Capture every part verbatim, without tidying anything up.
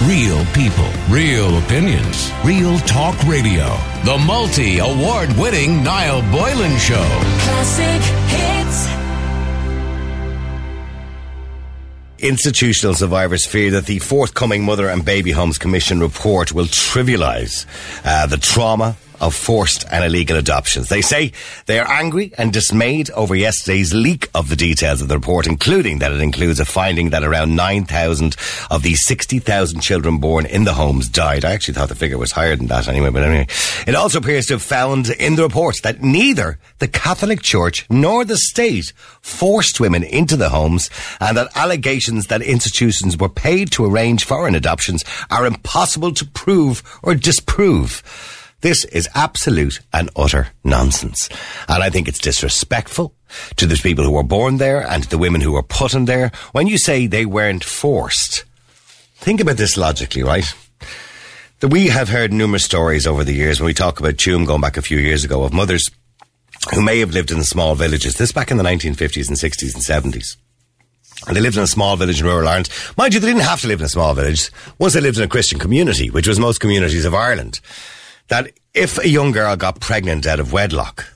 Real people, real opinions, Real Talk Radio. The multi-award-winning Niall Boylan Show. Classic hits. Institutional survivors fear that the forthcoming Mother and Baby Homes Commission report will trivialise uh, the trauma of forced and illegal adoptions. They say they are angry and dismayed over yesterday's leak of the details of the report, including that it includes a finding that around nine thousand of the sixty thousand children born in the homes died. I actually thought the figure was higher than that anyway, but anyway. It also appears to have found in the report that neither the Catholic Church nor the state forced women into the homes, and that allegations that institutions were paid to arrange foreign adoptions are impossible to prove or disprove. This is absolute and utter nonsense. And I think it's disrespectful to the people who were born there and to the women who were put in there. When you say they weren't forced, think about this logically, right? That we have heard numerous stories over the years when we talk about Tuam going back a few years ago of mothers who may have lived in small villages. This back in the nineteen fifties and sixties and seventies. And they lived in a small village in rural Ireland. Mind you, they didn't have to live in a small village once they lived in a Christian community, which was most communities of Ireland. That if a young girl got pregnant out of wedlock,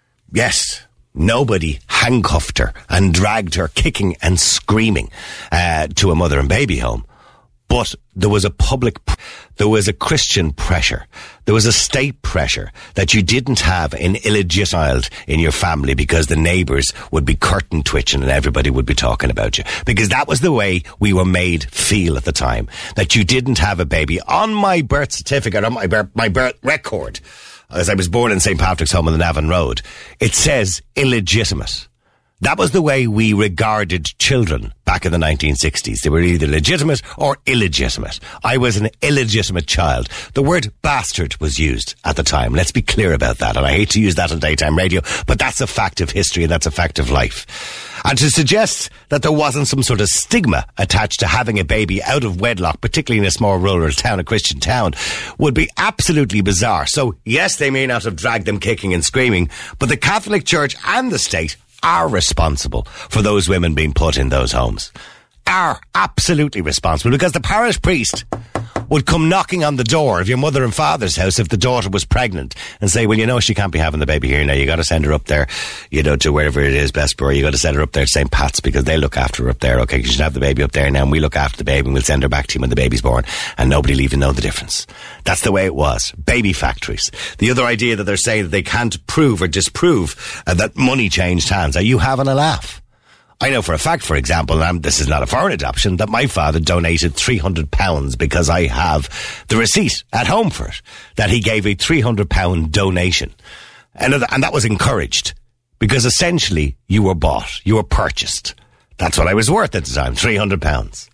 yes, nobody handcuffed her and dragged her kicking and screaming uh, to a mother and baby home. But there was a public, there was a Christian pressure. There was a state pressure that you didn't have an illegitimate child in your family because the neighbours would be curtain twitching and everybody would be talking about you. Because that was the way we were made feel at the time. That you didn't have a baby. On my birth certificate, on my birth, my birth record, as I was born in Saint Patrick's Home on the Navan Road, it says illegitimate. That was the way we regarded children back in the nineteen sixties. They were either legitimate or illegitimate. I was an illegitimate child. The word bastard was used at the time. Let's be clear about that. And I hate to use that on daytime radio, but that's a fact of history and that's a fact of life. And to suggest that there wasn't some sort of stigma attached to having a baby out of wedlock, particularly in a small rural town, a Christian town, would be absolutely bizarre. So, yes, they may not have dragged them kicking and screaming, but the Catholic Church and the state are responsible for those women being put in those homes. Are absolutely responsible, because the parish priest would come knocking on the door of your mother and father's house if the daughter was pregnant and say, well, you know, she can't be having the baby here now. You got to send her up there, you know, to wherever it is, Bessborough. You got to send her up there to Saint Pat's because they look after her up there. Okay, you should have the baby up there now, and we look after the baby and we'll send her back to you when the baby's born, and nobody will even know the difference. That's the way it was. Baby factories. The other idea that they're saying that they can't prove or disprove uh, that money changed hands. Are you having a laugh? I know for a fact, for example, and this is not a foreign adoption, that my father donated three hundred pounds because I have the receipt at home for it, that he gave a three hundred pound donation. And, and that was encouraged because essentially you were bought, you were purchased. That's what I was worth at the time, three hundred pounds.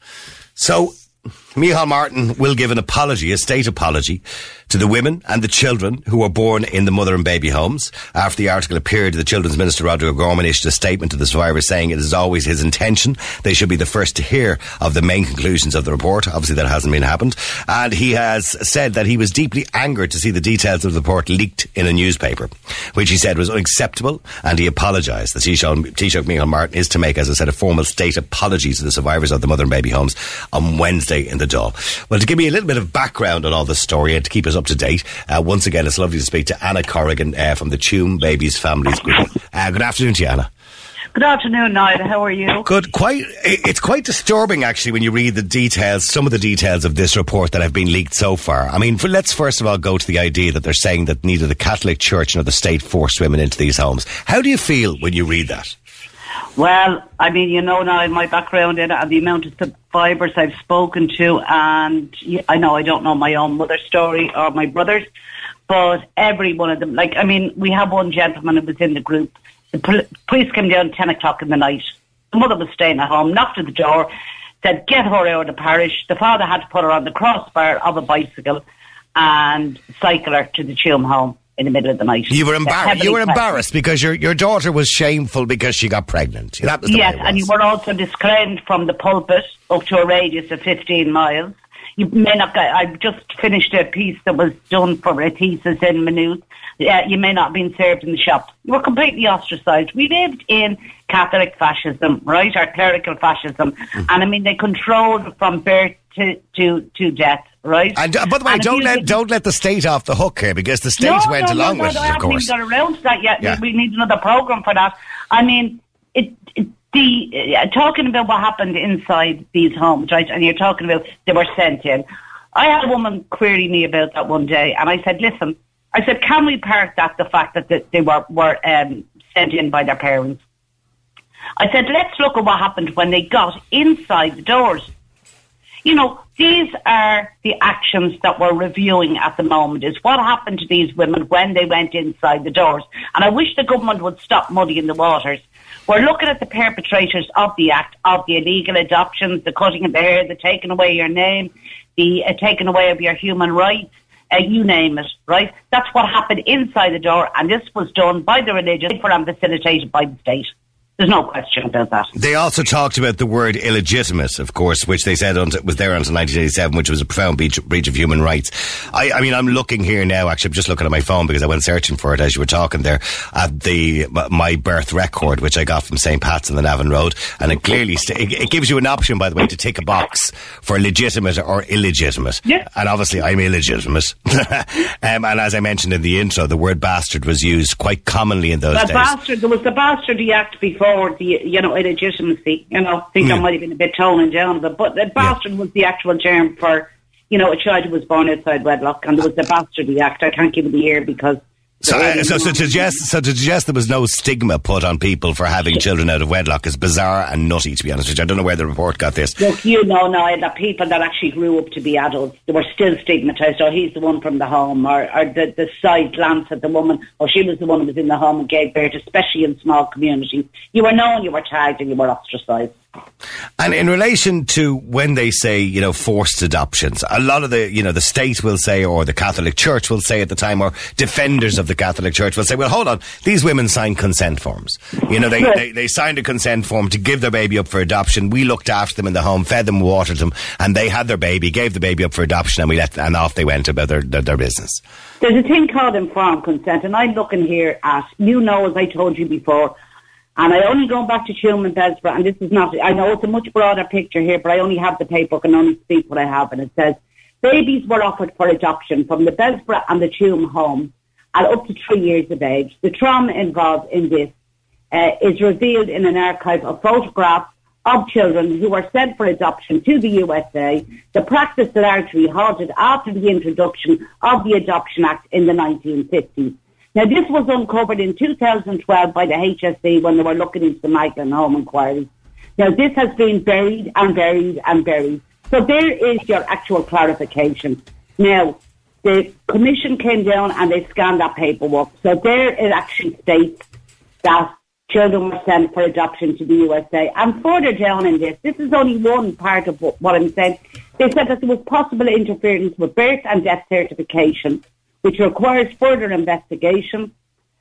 So Micheál Martin will give an apology, a state apology, to the women and the children who were born in the mother and baby homes. After the article appeared, the Children's Minister Roderick Gorman issued a statement to the survivors saying it is always his intention they should be the first to hear of the main conclusions of the report. Obviously that hasn't been happened. And he has said that he was deeply angered to see the details of the report leaked in a newspaper, which he said was unacceptable, and he apologised. The Taoiseach Micheál Martin is to make, as I said, a formal state apology to the survivors of the mother and baby homes on Wednesday in the Dáil. Well, to give me a little bit of background on all this story and to keep us up to date, uh, once again it's lovely to speak to Anna Corrigan uh, from the Tuam Babies Families Group. Uh, good afternoon to you, Anna. Good afternoon, Niall. How are you? Good. Quite. It's quite disturbing, actually, when you read the details, some of the details of this report that have been leaked so far. I mean, for, let's first of all go to the idea that they're saying that neither the Catholic Church nor the state forced women into these homes. How do you feel when you read that? Well, I mean, you know now my background in it and the amount of survivors I've spoken to, and I know I don't know my own mother's story or my brother's, but every one of them, like, I mean, we have one gentleman who was in the group. The pol- police came down at ten o'clock in the night. The mother was staying at home, knocked at the door, said, get her out of the parish. The father had to put her on the crossbar of a bicycle and cycle her to the Tuam home in the middle of the night. You were embarrassed. You were embarrassed because your your daughter was shameful because she got pregnant. That was the yes, way it was. And you were also disclaimed from the pulpit up to a radius of fifteen miles. You may not get, I just finished a piece that was done for a thesis in Maynooth. Yeah, you may not have been served in the shop. You were completely ostracised. We lived in Catholic fascism, right, or clerical fascism. Mm-hmm. And I mean, they controlled from birth to, to, to death, right? And uh, by the way, and don't let don't let the state off the hook here, because the state no, went no, along no, with no, it, of I course. haven't even got around to that yet. Yeah. We need another programme for that. I mean, it, it the uh, talking about what happened inside these homes, right? And you're talking about they were sent in. I had a woman query me about that one day, and I said, listen, I said, can we park that, the fact that the, they were, were um, sent in by their parents? I said, let's look at what happened when they got inside the doors. You know, these are the actions that we're reviewing at the moment, is what happened to these women when they went inside the doors. And I wish the government would stop muddying the waters. We're looking at the perpetrators of the act, of the illegal adoptions, the cutting of the hair, the taking away your name, the uh, taking away of your human rights, uh, you name it, right? That's what happened inside the door, and this was done by the religious and facilitated by the state. There's no question about that. They also talked about the word illegitimate, of course, which they said was there until nineteen eighty-seven, which was a profound breach, breach of human rights. I, I mean, I'm looking here now, actually, I'm just looking at my phone because I went searching for it as you were talking there, at the my birth record, which I got from Saint Pat's in the Navan Road, and it clearly, st- it, it gives you an option, by the way, to tick a box for legitimate or illegitimate. Yeah. And obviously, I'm illegitimate. um, and as I mentioned in the intro, the word bastard was used quite commonly in those the days. Bastard, there was the Bastardy Act before the, you know, illegitimacy. You know, I think Yeah. that might have been a bit toning down, but, but the bastard yeah. was the actual term for, you know, a child who was born outside wedlock, and there was the Bastardy Act. I can't give it the year because... So, uh, so, so, to suggest, so to suggest there was no stigma put on people for having children out of wedlock is bizarre and nutty, to be honest with you. I don't know where the report got this. Look, you know now that people that actually grew up to be adults, they were still stigmatised. Oh, he's the one from the home, or, or the, the side glance at the woman, or she was the one who was in the home and gave birth, especially in small communities. You were known, you were tagged, and you were ostracised. And in relation to when they say, you know, forced adoptions, a lot of the, you know, the state will say, or the Catholic Church will say at the time, or defenders of the Catholic Church will say, well, hold on, these women signed consent forms. You know, they, Yes. they, they signed a consent form to give their baby up for adoption. We looked after them in the home, fed them, watered them, and they had their baby, gave the baby up for adoption, and we let, and off they went about their, their, their business. There's a thing called informed consent, and I'm looking here at, you know, as I told you before, and I only go back to Tuam and Bessborough, and this is not, I know it's a much broader picture here, but I only have the paperwork and only speak what I have, and it says, babies were offered for adoption from the Bessborough and the Tuam home at up to three years of age. The trauma involved in this uh, is revealed in an archive of photographs of children who were sent for adoption to the U S A, the practice that largely halted after the introduction of the Adoption Act in the nineteen fifties. Now, this was uncovered in two thousand twelve by the H S E when they were looking into the Magdalen Home Inquiry. Now, this has been buried and buried and buried. So there is your actual clarification. Now, the Commission came down and they scanned that paperwork. So there it actually states that children were sent for adoption to the U S A. And further down in this, this is only one part of what I'm saying. They said that there was possible interference with birth and death certification, which requires further investigation,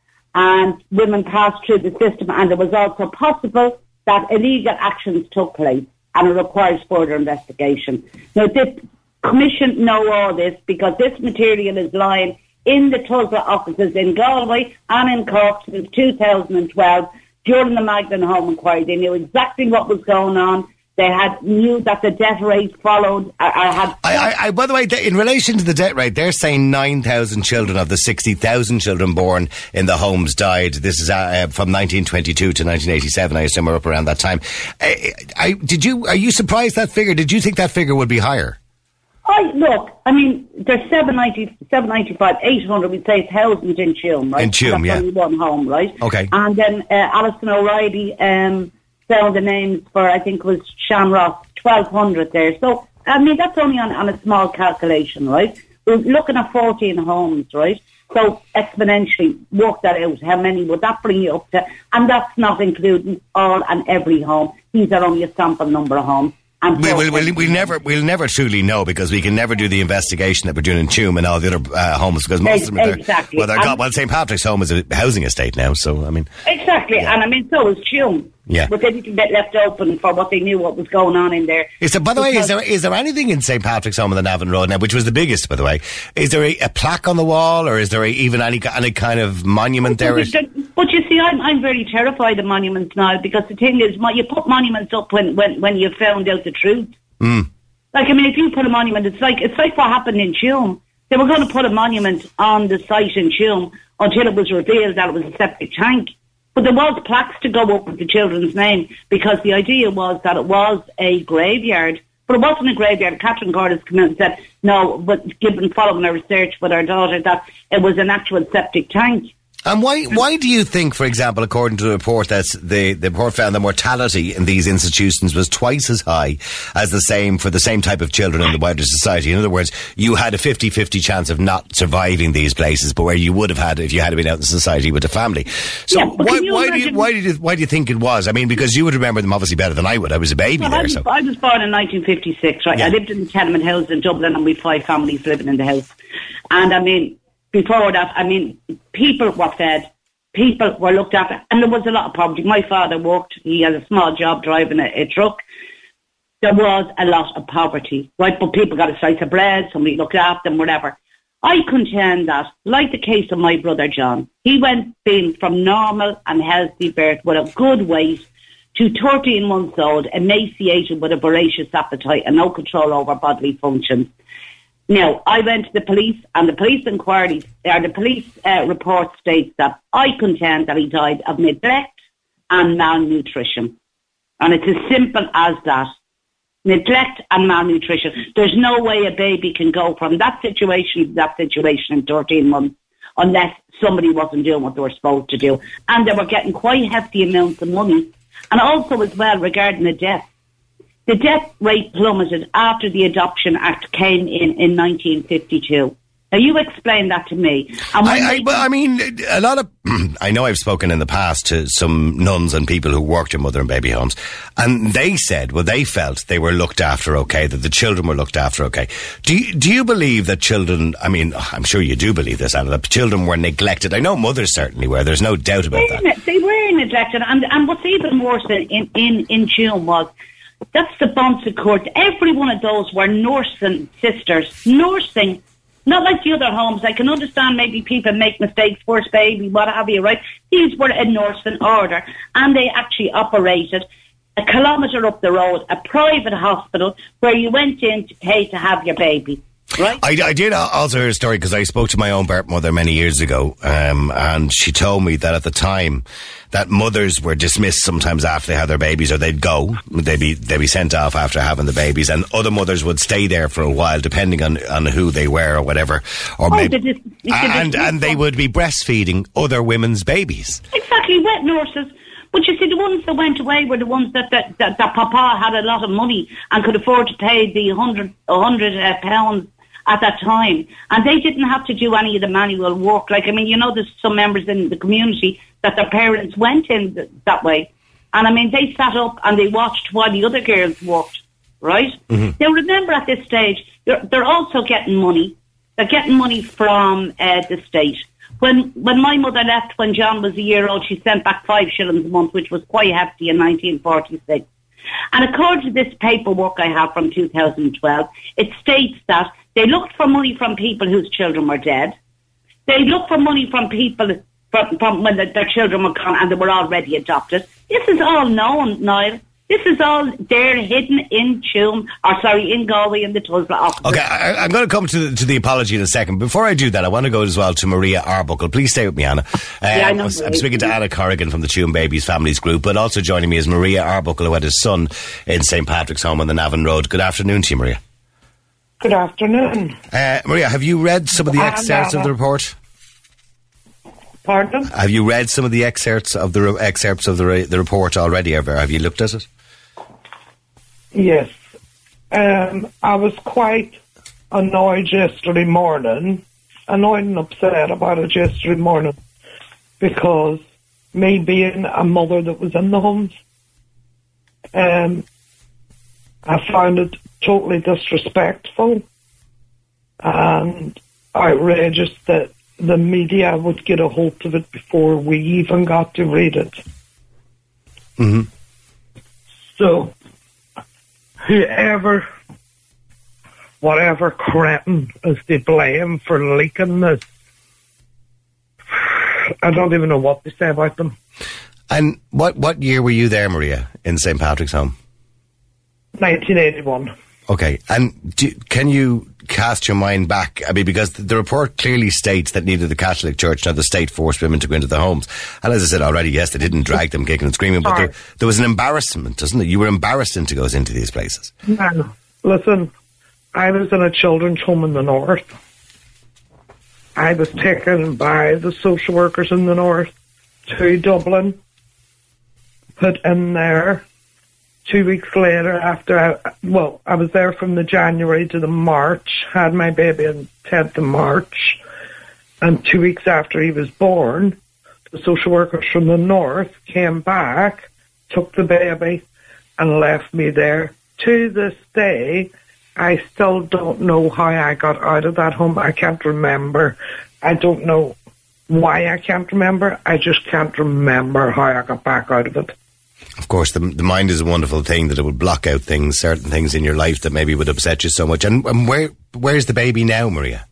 and women passed through the system, and it was also possible that illegal actions took place, and it requires further investigation. Now, this Commission know all this because this material is lying in the Tulsa offices in Galway and in Cork since two thousand twelve during the Magdalen Home Inquiry. They knew exactly what was going on. They had knew that the death rate followed. I, I had. I, I, I, by the way, in relation to the death rate, they're saying nine thousand children of the sixty thousand children born in the homes died. This is uh, from nineteen twenty-two to nineteen eighty-seven. I assume we're up around that time. I, I, did you? Are you surprised that figure? Did you think that figure would be higher? I look. I mean, there's seven ninety, seven ninety-five, eight hundred. We'd say thousands in Tuam, right? In Tuam, That's yeah. only one home, right? Okay. And then uh, Alison O'Reilly. Um, found the names for, I think it was Shamrock, twelve hundred there. So, I mean, that's only on, on a small calculation, right? We're looking at fourteen homes, right? So, exponentially, work that out. How many would that bring you up to? And that's not including all and every home. These are only a sample number of homes. And We, we'll, we'll, we'll never we'll never truly know because we can never do the investigation that we're doing in Tuam and all the other uh, homes because most of them are exactly. well, they're got, well, Saint Patrick's Home is a housing estate now, so I mean exactly, yeah. And I mean so is Tuam. Yeah, with a little bit left open for what they knew what was going on in there. Is there, by the way, is there is there anything in Saint Patrick's Home on the Navan Road now, which was the biggest, by the way? Is there a, a plaque on the wall, or is there a, even any any kind of monument there? But you see, I'm I'm very terrified of monuments now because the thing is, you put monuments up when when when you found out the truth. Mm. Like, I mean, if you put a monument, it's like it's like what happened in Tuam. They were going to put a monument on the site in Tuam until it was revealed that it was a septic tank. But there was plaques to go up with the children's name because the idea was that it was a graveyard. But it wasn't a graveyard. Catherine Cordes came out and said, no, but given following our research with our daughter, that it was an actual septic tank. And why why do you think, for example, according to the report, that the, the report found the mortality in these institutions was twice as high as the same for the same type of children in the wider society? In other words, you had a fifty-fifty chance of not surviving these places, but where you would have had if you had been out in society with a family. So yeah, why, why, do you, why, do you, why do you think it was? I mean, because you would remember them obviously better than I would. I was a baby well, there. I was, so I was born in nineteen fifty-six, right? Yeah. I lived in the tenement house in Dublin and we had five families living in the house. And I mean, before that, I mean, people were fed. People were looked after, and there was a lot of poverty. My father worked, he had a small job driving a, a truck. There was a lot of poverty, right? But people got a slice of bread, somebody looked after them, whatever. I contend that, like the case of my brother John, he went being from normal and healthy birth with a good weight to thirteen months old, emaciated with a voracious appetite and no control over bodily functions. Now, I went to the police, and the police inquiries, or the police uh, report states that I contend that he died of neglect and malnutrition. And it's as simple as that. Neglect and malnutrition. There's no way a baby can go from that situation to that situation in thirteen months unless somebody wasn't doing what they were supposed to do. And they were getting quite hefty amounts of money. And also as well regarding the death. The death rate plummeted after the Adoption Act came in in nineteen fifty-two. Now, you explain that to me. And I, I, well, I mean, a lot of... I know I've spoken in the past to some nuns and people who worked in mother and baby homes, and they said, well, they felt they were looked after okay, that the children were looked after okay. Do you, do you believe that children... I mean, I'm sure you do believe this, Anna, that children were neglected. I know mothers certainly were. There's no doubt about they, that. They were neglected. And, and what's even worse in, in, in Tuam was... That's the Bonsa Court. Every one of those were nursing sisters. Nursing. Not like the other homes. I can understand maybe people make mistakes, first baby, what have you, right? These were a nursing order. And they actually operated a kilometre up the road, a private hospital, where you went in to pay to have your baby. Right. I, I did also hear a story because I spoke to my own birth mother many years ago, um, and she told me that at the time that mothers were dismissed sometimes after they had their babies, or they'd go, they'd be they'd be sent off after having the babies, and other mothers would stay there for a while, depending on, on who they were or whatever, or oh, maybe, the dis- the and and they would be breastfeeding other women's babies. Exactly, wet nurses. But you see, the ones that went away were the ones that that, that, that Papa had a lot of money and could afford to pay the hundred hundred uh, pounds. At that time, and they didn't have to do any of the manual work. Like, I mean, you know, there's some members in the community that their parents went in th- that way, and I mean, they sat up and they watched while the other girls worked, right? Mm-hmm. Now, remember, at this stage, they're, they're also getting money. They're getting money from uh, the state. When when my mother left, when John was a year old, she sent back five shillings a month, which was quite hefty in nineteen forty-six. And according to this paperwork I have from two thousand twelve, it states that they looked for money from people whose children were dead. They looked for money from people from, from when the, their children were gone and they were already adopted. This is all known, Niall. This is all there hidden in Tuam, or sorry, in Galway in the Tulsa office. Okay, I, I'm going to come to the, to the apology in a second. Before I do that, I want to go as well to Maria Arbuckle. Please stay with me, Anna. Um, yeah, I know. I'm speaking to Anna Corrigan from the Tuam Babies Families Group, but also joining me is Maria Arbuckle, who had his son in Saint Patrick's Home on the Navan Road. Good afternoon to you, Maria. Good afternoon. Uh, Maria, have you read some of the excerpts of the report? Pardon? Have you read some of the excerpts of the re- excerpts of the re- the report already? Ever have you looked at it? Yes. Um, I was quite annoyed yesterday morning, annoyed and upset about it yesterday morning, because me being a mother that was in the homes, um, I found it totally disrespectful and outrageous that the media would get a hold of it before we even got to read it. Mm-hmm. So, whoever, whatever cretin is to blame for leaking this, I don't even know what to say about them. And what, what year were you there, Maria, in Saint Patrick's Home? nineteen eighty-one. Okay, and do, can you cast your mind back? I mean, because the report clearly states that neither the Catholic Church nor the state forced women to go into the homes. And as I said already, yes, they didn't drag them kicking and screaming, but there, there was an embarrassment, doesn't it? You were embarrassed to go into these places. No, listen, I was in a children's home in the north. I was taken by the social workers in the north to Dublin, put in there. Two weeks later, after I, well, I was there from the January to the March, had my baby on tenth of March, and two weeks after he was born, the social workers from the north came back, took the baby, and left me there. To this day, I still don't know how I got out of that home. I can't remember. I don't know why I can't remember. I just can't remember how I got back out of it. Of course, the, the mind is a wonderful thing, that it would block out things, certain things in your life that maybe would upset you so much. And, and where where's the baby now, Maria?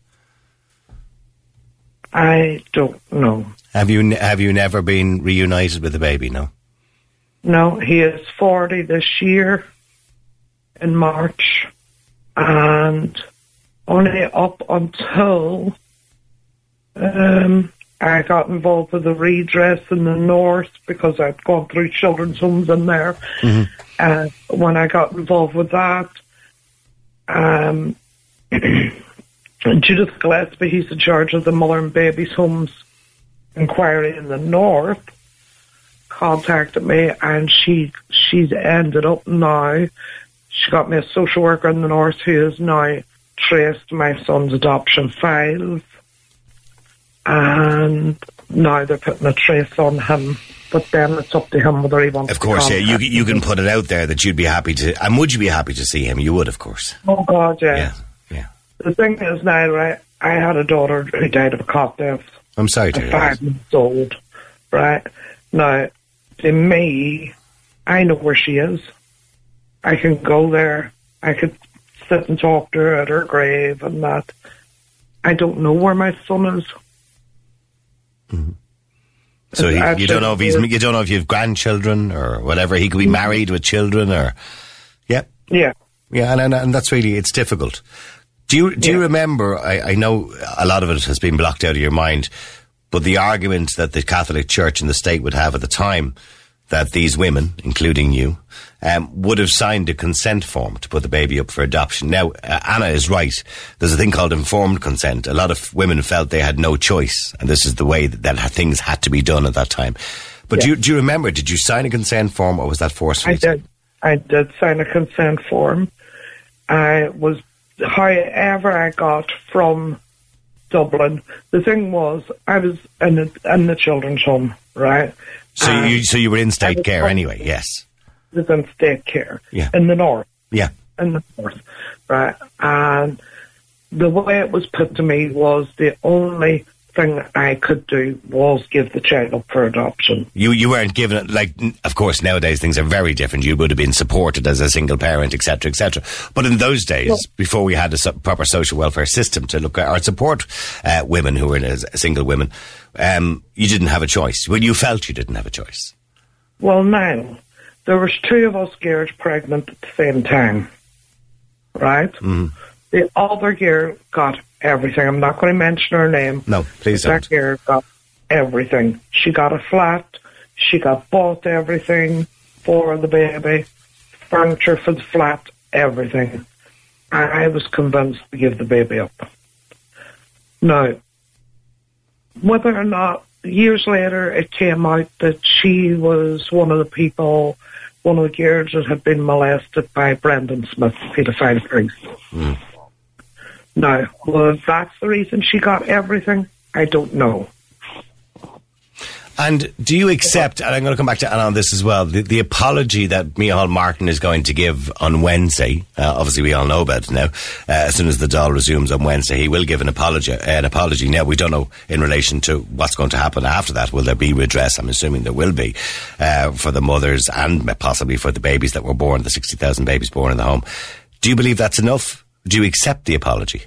I don't know. Have you have you never been reunited with the baby? No. No, he is forty this year in March, and only up until um. I got involved with the redress in the north because I'd gone through children's homes in there. Mm-hmm. Uh, when I got involved with that, um, Judith Gillespie, he's in charge of the Mother and Babies Homes Inquiry in the north, contacted me, and she she's ended up now. She got me a social worker in the north who has now traced my son's adoption files. And now they're putting a trace on him, but then it's up to him whether he wants to. Of course, yeah, you you can put it out there that you'd be happy to, and would you be happy to see him? You would, of course. Oh God, yeah. Yeah, yeah. The thing is now, right? I had a daughter who died of a cot death. I'm sorry to hear that. Five months old, right? Now, to me, I know where she is. I can go there. I could sit and talk to her at her grave and that. I don't know where my son is. Mm-hmm. So he, you don't know if he's you don't know if you have grandchildren or whatever. He could be married with children, or yeah, yeah, yeah, and and, and that's really, it's difficult. Do you do yeah. you remember? I, I know a lot of it has been blocked out of your mind, but the argument that the Catholic Church and the state would have at the time, that these women, including you, um, would have signed a consent form to put the baby up for adoption. Now, uh, Anna is right. There's a thing called informed consent. A lot of women felt they had no choice, and this is the way that, that things had to be done at that time. But yeah. do, you, do you remember, did you sign a consent form, or was that forceful? I did. I did sign a consent form. I was, however I got from Dublin, the thing was, I was in the, in the children's home, right? So um, you so you were in state care anyway, yes. I was in state care yeah. in the north. Yeah. In the north, right? And the way it was put to me was the only thing I could do was give the child up for adoption. You you weren't given it, like, of course, nowadays things are very different. You would have been supported as a single parent, et cetera, et cetera. But in those days, well, before we had a su- proper social welfare system to look at or support uh, women who were in a, a single women, um, you didn't have a choice. Well, you felt you didn't have a choice. Well, now, there was two of us girls pregnant at the same time, right? Mm-hmm. The other girl got everything. I'm not going to mention her name. No, please don't. That girl got everything. She got a flat. She got bought everything for the baby, furniture for the flat, everything. And I was convinced to give the baby up. Now, whether or not, years later, it came out that she was one of the people, one of the girls that had been molested by Brendan Smith, paedophile priest. Mm. Now, well, if that's the reason she got everything, I don't know. And do you accept, and I'm going to come back to Anna on this as well, the, the apology that Micheál Martin is going to give on Wednesday? Uh, obviously, we all know about it now. Uh, as soon as the Dáil resumes on Wednesday, he will give an apology. An apology. Now, we don't know in relation to what's going to happen after that. Will there be redress? I'm assuming there will be uh, for the mothers and possibly for the babies that were born, the sixty thousand babies born in the home. Do you believe that's enough? Do you accept the apology?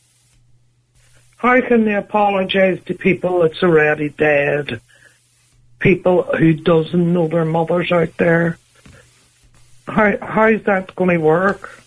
How can they apologise to people that's already dead? people who doesn't know their mothers out there. How how is that going to work?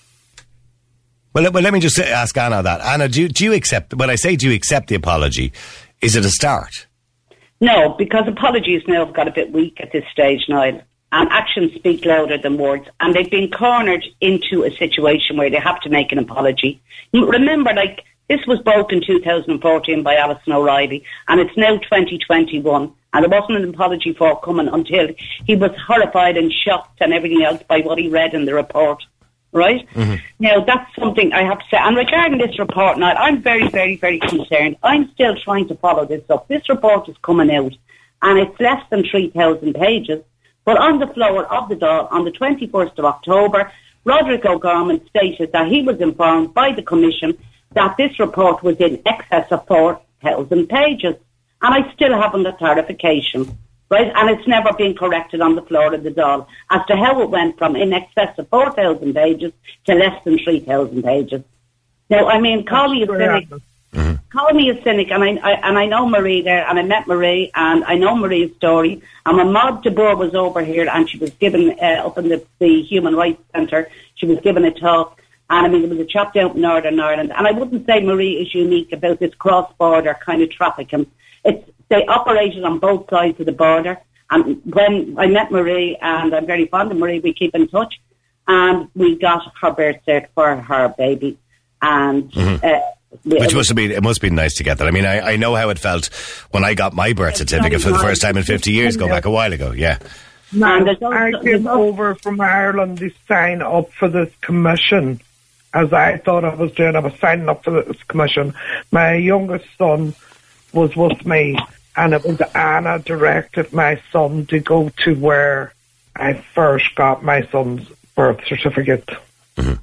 Well, well, let me just ask Anna that. Anna, do, do you accept, when I say do you accept the apology, is it a start? No, because apologies now have got a bit weak at this stage, Niall. And actions speak louder than words. And they've been cornered into a situation where they have to make an apology. Remember, like, this was broke in two thousand fourteen by Alison O'Reilly, and it's now twenty twenty-one. And there wasn't an apology forthcoming until he was horrified and shocked and everything else by what he read in the report. Right? Mm-hmm. Now, that's something I have to say. And regarding this report, now, I'm very, very, very concerned. I'm still trying to follow this up. This report is coming out, and it's less than three thousand pages. But on the floor of the Dáil, on the twenty-first of October, Roderick O'Gorman stated that he was informed by the Commission that this report was in excess of four thousand pages. And I still haven't a clarification. Right, and it's never been corrected on the floor of the Dáil as to how it went from in excess of four thousand pages to less than three thousand pages. Now, I mean, call me a cynic. Mm-hmm. Call me a cynic, and I, I and I know Marie there, and I met Marie, and I know Marie's story. And when Maud de Boer was over here, and she was given uh, up in the, the Human Rights Centre, she was given a talk. And I mean, there was a chap down in Northern Ireland, and I wouldn't say Marie is unique about this cross-border kind of trafficking. It's They operated on both sides of the border. And when I met Marie, and I'm very fond of Marie, we keep in touch, and we got her birth cert for her baby. And mm-hmm. uh, Which must have been, it must have been nice to get that. I mean, I, I know how it felt when I got my birth certificate for the first time in fifty years, go back a while ago, yeah. Now, I came over from Ireland to sign up for this commission, as I thought I was doing. I was signing up for this commission. My youngest son was with me, and it was Anna directed my son to go to where I first got my son's birth certificate. Mm-hmm.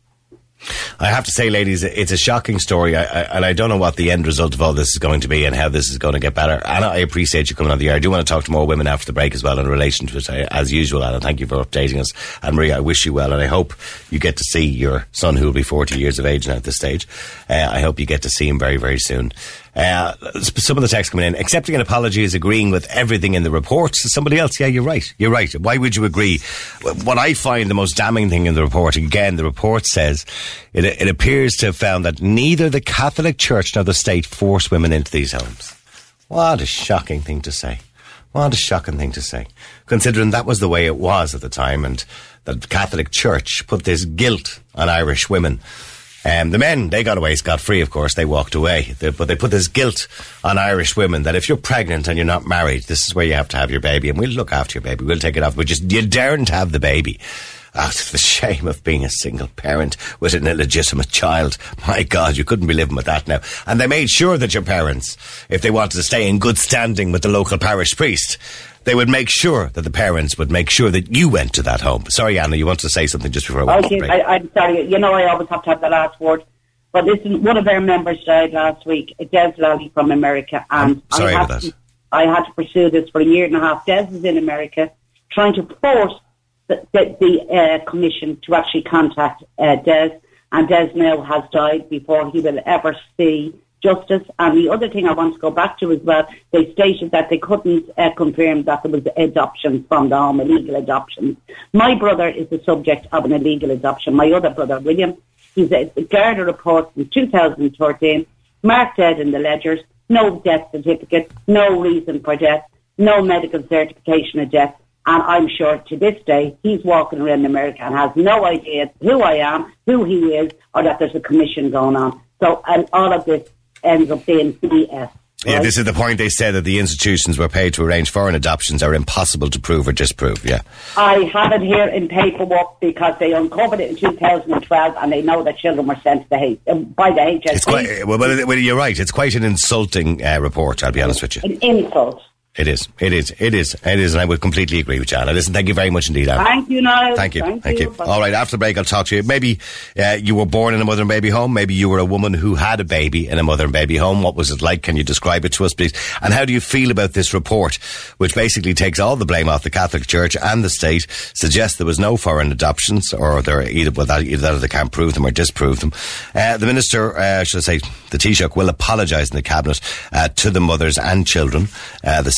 I have to say, ladies, it's a shocking story, I, I, and I don't know what the end result of all this is going to be and how this is going to get better. Anna, I appreciate you coming on the air. I do want to talk to more women after the break as well in relation to it, as usual, Anna. Thank you for updating us. And Maria, I wish you well, and I hope you get to see your son, who will be forty years of age now at this stage. Uh, I hope you get to see him very, very soon. Uh, some of the text coming in. Accepting an apology is agreeing with everything in the report. Somebody else, yeah, you're right. You're right. Why would you agree? What I find the most damning thing in the report, again, the report says it, it appears to have found that neither the Catholic Church nor the state force women into these homes. What a shocking thing to say. What a shocking thing to say. Considering that was the way it was at the time, and that the Catholic Church put this guilt on Irish women. Um, the men, they got away scot-free, of course, they walked away. They, but they put this guilt on Irish women that if you're pregnant and you're not married, this is where you have to have your baby, and we'll look after your baby, we'll take it off, but just, you daren't have the baby. Out of the shame of being a single parent with an illegitimate child. My God, you couldn't be living with that now. And they made sure that your parents, if they wanted to stay in good standing with the local parish priest, they would make sure that the parents would make sure that you went to that home. Sorry, Anna, you wanted to say something just before I went okay, to break. I, I'm sorry. You know, I always have to have the last word. But listen, one of our members died last week, Des Lally from America. And I'm sorry I about to, that. I had to pursue this for a year and a half. Des is in America trying to force the, the, the uh, commission to actually contact uh, Des. And Des now has died before he will ever see justice. And the other thing I want to go back to as well, they stated that they couldn't uh, confirm that there was adoption from the home, illegal adoptions. My brother is the subject of an illegal adoption. My other brother, William, he's a Garda report from two thousand thirteen, marked dead in the ledgers, no death certificate, no reason for death, no medical certification of death. And I'm sure to this day, he's walking around America and has no idea who I am, who he is, or that there's a commission going on. So, and all of this ends up being B S. Yeah, right? This is the point. They said that the institutions were paid to arrange foreign adoptions are impossible to prove or disprove, yeah. I have it here in paperwork because they uncovered it in two thousand twelve and they know that children were sent to the H- uh, by the H S C. It's quite, well, well, you're right. It's quite an insulting uh, report, I'll be honest with you. An insult. It is, it is, it is, it is, and I would completely agree with you, Anna. Listen, thank you very much indeed, Anna. Thank you, Niall. Thank you, thank, thank you. you. All right, after the break, I'll talk to you. Maybe uh, you were born in a mother and baby home. Maybe you were a woman who had a baby in a mother and baby home. What was it like? Can you describe it to us, please? And how do you feel about this report, which basically takes all the blame off the Catholic Church and the state, suggests there was no foreign adoptions, or there either, well, that, either that or they can't prove them or disprove them. Uh, the Minister, uh, should I say, the Taoiseach, will apologise in the Cabinet uh, to the mothers and children. Uh, the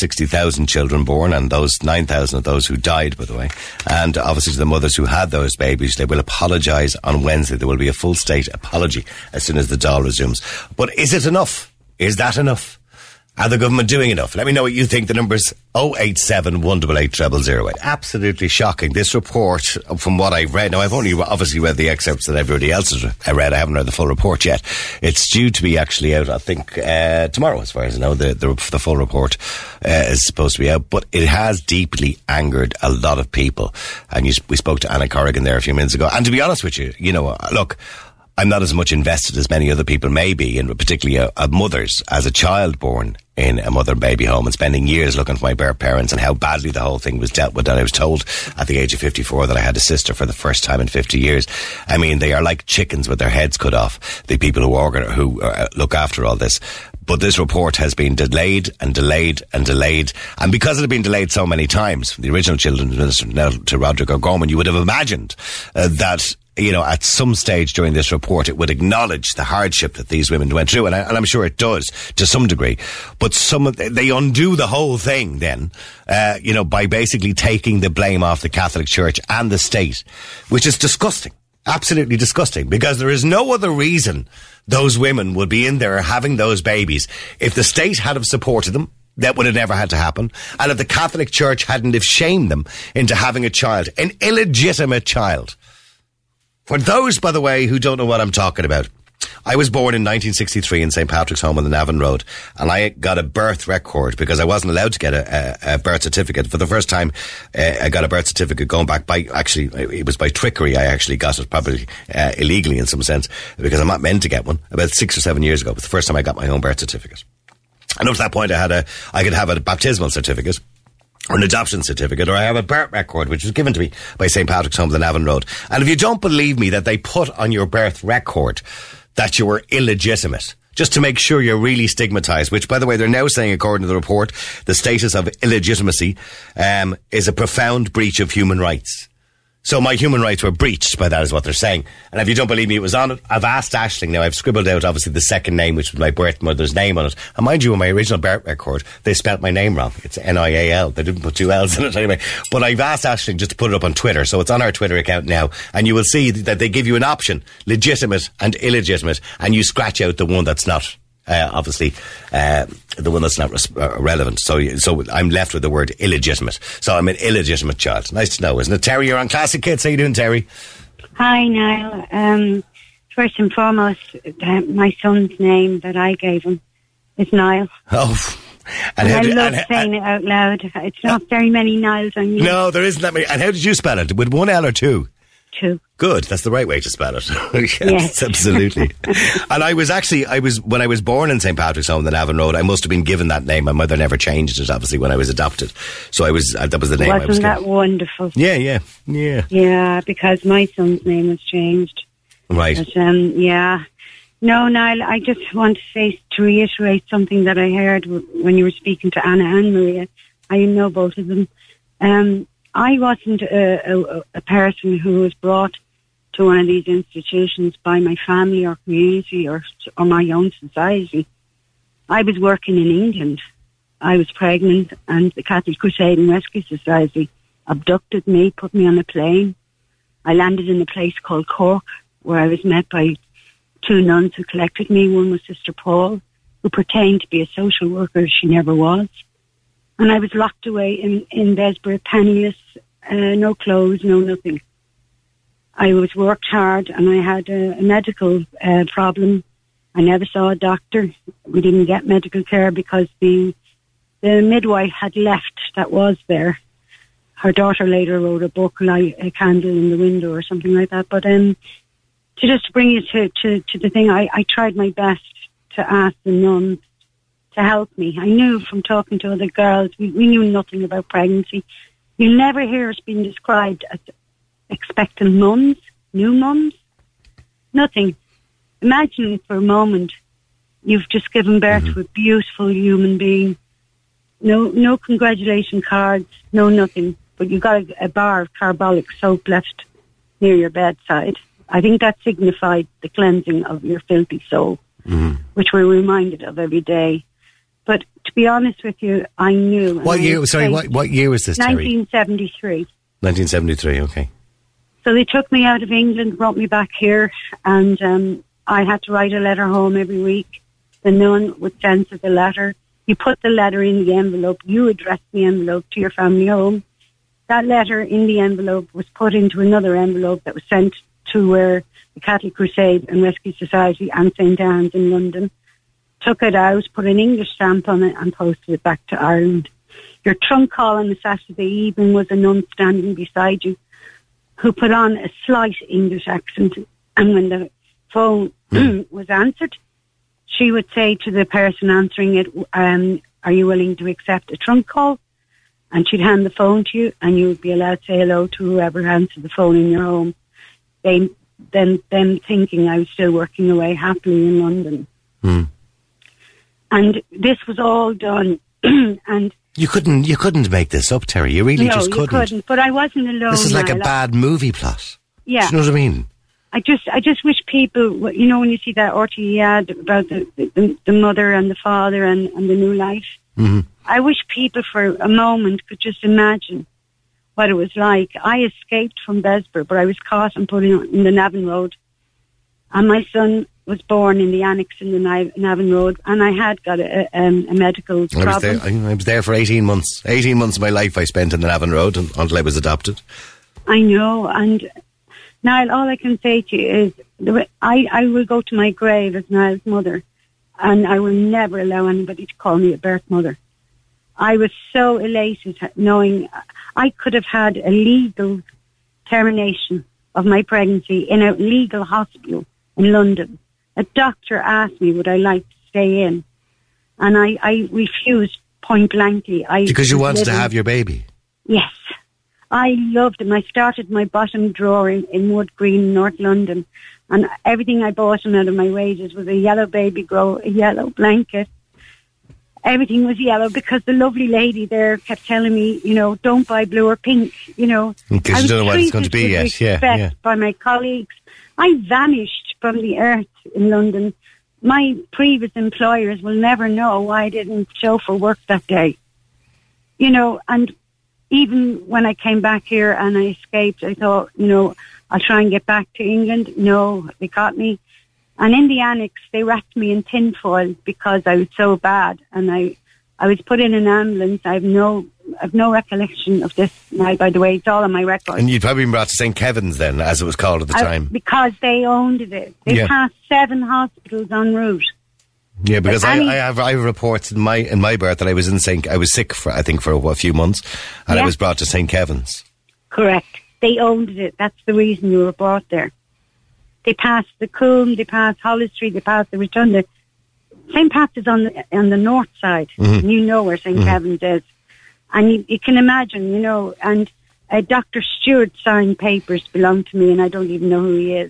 sixty thousand children born, and those nine thousand of those who died, by the way. And obviously to the mothers who had those babies, they will apologise on Wednesday. There will be a full state apology as soon as the Dáil resumes. But is it enough? Is that enough? Are the government doing enough? Let me know what you think. The number's oh eight seven, one eight eight, zero zero zero eight. Absolutely shocking. This report, from what I've read, now I've only obviously read the excerpts that everybody else has read. I haven't read the full report yet. It's due to be actually out, I think, uh, tomorrow, as far as I know. The, the, the full report uh, is supposed to be out. But it has deeply angered a lot of people. And you, we spoke to Anna Corrigan there a few minutes ago. And to be honest with you, you know, look, I'm not as much invested as many other people may be, and particularly a, a mothers, as a child born in a mother and baby home and spending years looking for my birth parents and how badly the whole thing was dealt with. And I was told at the age of fifty-four that I had a sister for the first time in fifty years. I mean, they are like chickens with their heads cut off, the people who organ, who uh, look after all this. But this report has been delayed and delayed and delayed. And because it had been delayed so many times, from the original Children's Minister now to Roderick O'Gorman, you would have imagined uh, that, you know, at some stage during this report, it would acknowledge the hardship that these women went through. And, I, and I'm sure it does to some degree. But some of, they undo the whole thing then, uh, you know, by basically taking the blame off the Catholic Church and the state, which is disgusting. Absolutely disgusting, because there is no other reason those women would be in there having those babies if the state had have supported them. That would have never had to happen. And if the Catholic Church hadn't have shamed them into having a child, an illegitimate child. For those, by the way, who don't know what I'm talking about, I was born in nineteen sixty-three in Saint Patrick's Home on the Navan Road, and I got a birth record because I wasn't allowed to get a, a, a birth certificate. For the first time, uh, I got a birth certificate going back by, actually, it was by trickery. I actually got it, probably uh, illegally in some sense, because I'm not meant to get one. About six or seven years ago, it was the first time I got my own birth certificate. And up to that point, I had a, I could have a baptismal certificate, or an adoption certificate, or I have a birth record, which was given to me by Saint Patrick's Home, the Navan Road. And if you don't believe me that they put on your birth record that you were illegitimate, just to make sure you're really stigmatised, which, by the way, they're now saying, according to the report, the status of illegitimacy um, is a profound breach of human rights. So my human rights were breached by that, is what they're saying. And if you don't believe me, it was on it. I've asked Aisling. Now, I've scribbled out, obviously, the second name, which was my birth mother's name on it. And mind you, in my original birth record, they spelt my name wrong. It's N I A L. They didn't put two L's in it anyway. But I've asked Aisling just to put it up on Twitter. So it's on our Twitter account now. And you will see that they give you an option, legitimate and illegitimate. And you scratch out the one that's not, uh, obviously, uh, the one that's not res- uh, relevant. So, so I'm left with the word illegitimate. So I'm an illegitimate child. Nice to know, isn't it? Terry, you're on Classic Kids. How you doing, Terry? Hi, Niall. Um, first and foremost, uh, my son's name that I gave him is Niall. Oh, and, and I did, love and, saying it out loud. It's not very many Niles on you. No, there isn't that many. And how did you spell it? With one L or two? Two. Good. That's the right way to spell it. yes, yes, absolutely. And I was actually, I was, when I was born in Saint Patrick's Home, the Navan Road, I must have been given that name. My mother never changed it, obviously, when I was adopted. So I was, uh, that was the name Wasn't I was given. Wasn't that wonderful? Yeah, yeah, yeah. Yeah, because my son's name was changed. Right. But, um, yeah. No, Niall, I just want to say, to reiterate something that I heard w- when you were speaking to Anna and Maria. I know both of them. Um, I wasn't a, a, a person who was brought to one of these institutions by my family or community or, or my own society. I was working in England. I was pregnant, and the Catholic Crusade and Rescue Society abducted me, put me on a plane. I landed in a place called Cork, where I was met by two nuns who collected me. One was Sister Paul, who pretended to be a social worker. She never was. And I was locked away in, in Desborough, penniless, uh, no clothes, no nothing. I was worked hard, and I had a, a medical uh, problem. I never saw a doctor. We didn't get medical care because the the midwife had left that was there. Her daughter later wrote a book, like A Candle in the Window or something like that. But um, to just bring you to, to, to the thing, I, I tried my best to ask the nuns to help me. I knew from talking to other girls, we, we knew nothing about pregnancy. You'll never hear us being described as expectant mums, new mums, nothing. Imagine for a moment you've just given birth mm-hmm. to a beautiful human being. No, no congratulation cards, no nothing. But you've got a, a bar of carbolic soap left near your bedside. I think that signified the cleansing of your filthy soul, mm-hmm. which we're reminded of every day. But to be honest with you, I knew. What and year? I Sorry, what what year was this, Terry? nineteen seventy-three. nineteen seventy-three. Okay. So they took me out of England, brought me back here, and um, I had to write a letter home every week. The nun would censor the letter. You put the letter in the envelope. You addressed the envelope to your family home. That letter in the envelope was put into another envelope that was sent to where the Catholic Crusade and Rescue Society and Saint Anne's in London. Took it out, put an English stamp on it, and posted it back to Ireland. Your trunk call on a Saturday evening was a nun standing beside you who put on a slight English accent. And when the phone was answered, she would say to the person answering it, um, are you willing to accept a trunk call? And she'd hand the phone to you, and you would be allowed to say hello to whoever answered the phone in your home. They, then, them thinking I was still working away happily in London. Mm. And this was all done. And you couldn't, you couldn't make this up, Terry. You really no, just couldn't. you couldn't. But I wasn't alone. This is like a Niall. bad movie plot. Yeah. Do you know what I mean? I just, I just wish people, you know, when you see that R T E ad about the, the, the mother and the father and, and the new life, mm-hmm. I wish people for a moment could just imagine what it was like. I escaped from Besborough, but I was caught and put in, in the Navan Road. And my son was born in the annex in the Navan Road, and I had got a, um, a medical problem. I was, there, I was there for eighteen months. eighteen months of my life I spent in the Navan Road and, until I was adopted. I know, and Niall, all I can say to you is the, I, I will go to my grave as Niall's mother, and I will never allow anybody to call me a birth mother. I was so elated knowing I could have had a legal termination of my pregnancy in a legal hospital in London. A doctor asked me would I like to stay in, and I, I refused point blankly. I because you wanted living, to have your baby? Yes. I loved him. I started my bottom drawer in, in Wood Green, North London, and everything I bought him out of my wages was a yellow baby grow, a yellow blanket. Everything was yellow because the lovely lady there kept telling me, you know, don't buy blue or pink, you know. Because you don't know what it's going to be yet. Yeah, yeah. By my colleagues. I vanished from the earth in London. My previous employers will never know why I didn't show for work that day. You know, and even when I came back here and I escaped, I thought, you know, I'll try and get back to England. No, they caught me. And in the annex, they wrapped me in tinfoil because I was so bad. And I, I was put in an ambulance. I have no, I have no recollection of this now, by the way. It's all on my record. And you'd probably been brought to Saint Kevin's then, as it was called at the I, time. Because they owned it. They yeah. passed seven hospitals en route. Yeah, because I, any, I have I have reports in my in my birth that I was in Saint I was sick for I think for a, a few months, and yeah. I was brought to Saint Kevin's. Correct. They owned it. That's the reason you were brought there. They passed the Coombe, they passed Hollis Street, they passed the Rotunda. Saint Pat's is on the on the north side, mm-hmm. and you know where Saint Mm-hmm. Kevin's is, and you, you can imagine, you know. And uh, Doctor Stewart signed papers belong to me, and I don't even know who he is.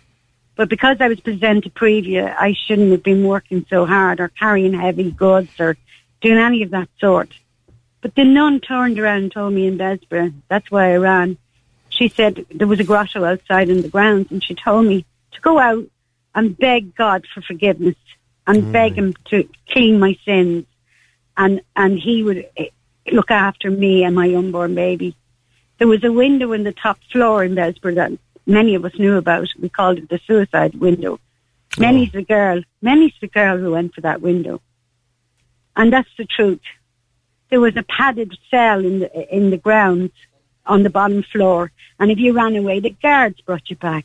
But because I was presented previa, I shouldn't have been working so hard or carrying heavy goods or doing any of that sort. But the nun turned around and told me in Besborough, that's why I ran. She said there was a grotto outside in the grounds, and she told me to go out and beg God for forgiveness and mm. beg him to clean my sins, and, and he would look after me and my unborn baby. There was a window in the top floor in Besborough that many of us knew about. We called it the suicide window. Oh. Many's the girl, many's the girl who went for that window. And that's the truth. There was a padded cell in the in the grounds on the bottom floor, and if you ran away, the guards brought you back.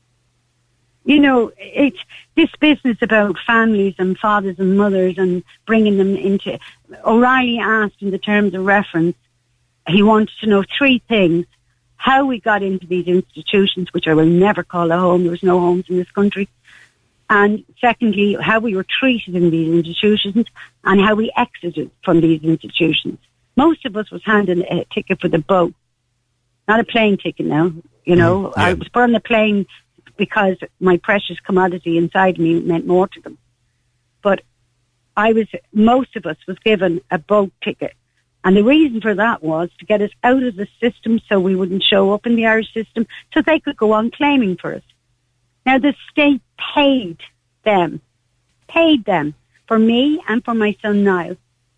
You know, it's this business about families and fathers and mothers and bringing them into... O'Reilly asked in the terms of reference, he wanted to know three things. How we got into these institutions, which I will never call a home. There was no homes in this country. And secondly, how we were treated in these institutions and how we exited from these institutions. Most of us was handed a ticket for the boat, not a plane ticket now. You know, mm, yeah. I was put on the plane because my precious commodity inside me meant more to them. But I was, most of us was given a boat ticket. And the reason for that was to get us out of the system so we wouldn't show up in the Irish system so they could go on claiming for us. Now, the state paid them, paid them for me and for my son Niall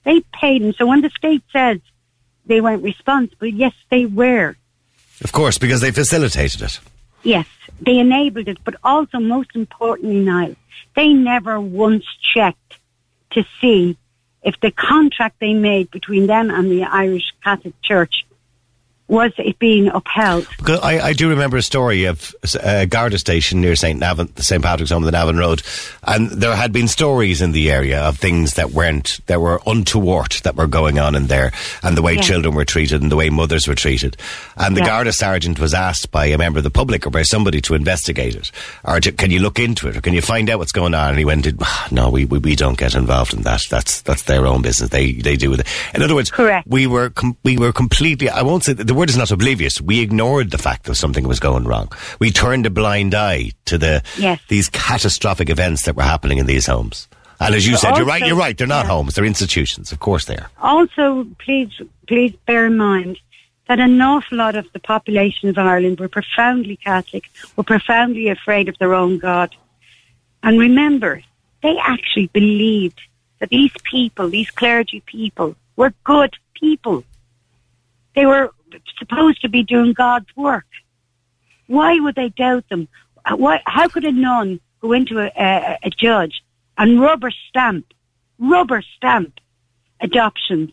They paid them. So when the state says they weren't responsible, yes, they were. Of course, because they facilitated it. Yes, they enabled it. But also, most importantly, Niall, they never once checked to see if the contract they made between them and the Irish Catholic Church was it being upheld. Because I, I do remember a story of a Garda station near Saint Navan, the Saint Patrick's Home, the Navan Road, and there had been stories in the area of things that weren't, that were untoward that were going on in there, and the way yeah. children were treated and the way mothers were treated. And the yeah. Garda sergeant was asked by a member of the public or by somebody to investigate it, or to, can you look into it, or can you find out what's going on? And he went, no, we, we we don't get involved in that. That's that's their own business. They they do with it. In other words, correct. We were com- we were completely. I won't say the word is not oblivious. We ignored the fact that something was going wrong. We turned a blind eye to the yes. these catastrophic events that were happening in these homes. And as you but said, also, you're right. You're right. They're not yeah. homes. They're institutions. Of course, they are. Also, please, please bear in mind that an awful lot of the population of Ireland were profoundly Catholic, were profoundly afraid of their own God. And remember, they actually believed that these people, these clergy people, were good people. They were supposed to be doing God's work. Why would they doubt them? Why, how could a nun go into a, a, a judge and rubber stamp, rubber stamp adoptions,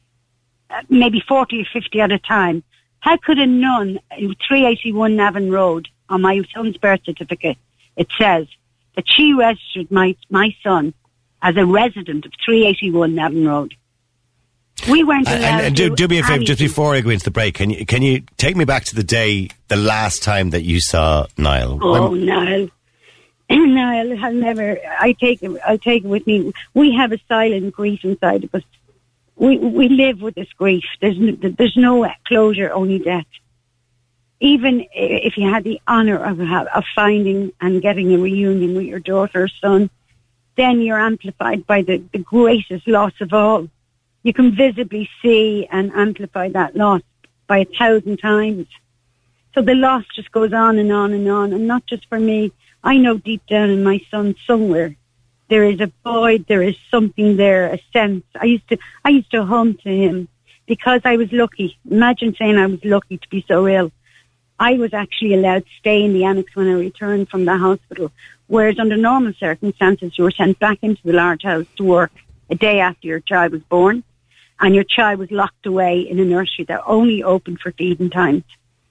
uh, maybe forty or fifty at a time? How could a nun, three eighty-one Navan Road, on my son's birth certificate, it says that she registered my, my son as a resident of three eighty-one Navan Road. We weren't allowed and, and do, to do me a favour, anything. just before I go into the break, can you can you take me back to the day, the last time that you saw Niall? Oh, when, Niall. Niall, I'll never, I take it, I take it with me. We have a silent grief inside of us. We, we live with this grief. There's no, there's no closure, only death. Even if you had the honour of, of finding and getting a reunion with your daughter or son, then you're amplified by the, the greatest loss of all. You can visibly see and amplify that loss by a thousand times. So the loss just goes on and on and on, and not just for me. I know deep down in my son somewhere there is a void, there is something there, a sense. I used to, I used to hum to him because I was lucky. Imagine saying I was lucky to be so ill. I was actually allowed to stay in the annex when I returned from the hospital, whereas under normal circumstances you were sent back into the large house to work a day after your child was born, and your child was locked away in a nursery that only opened for feeding times.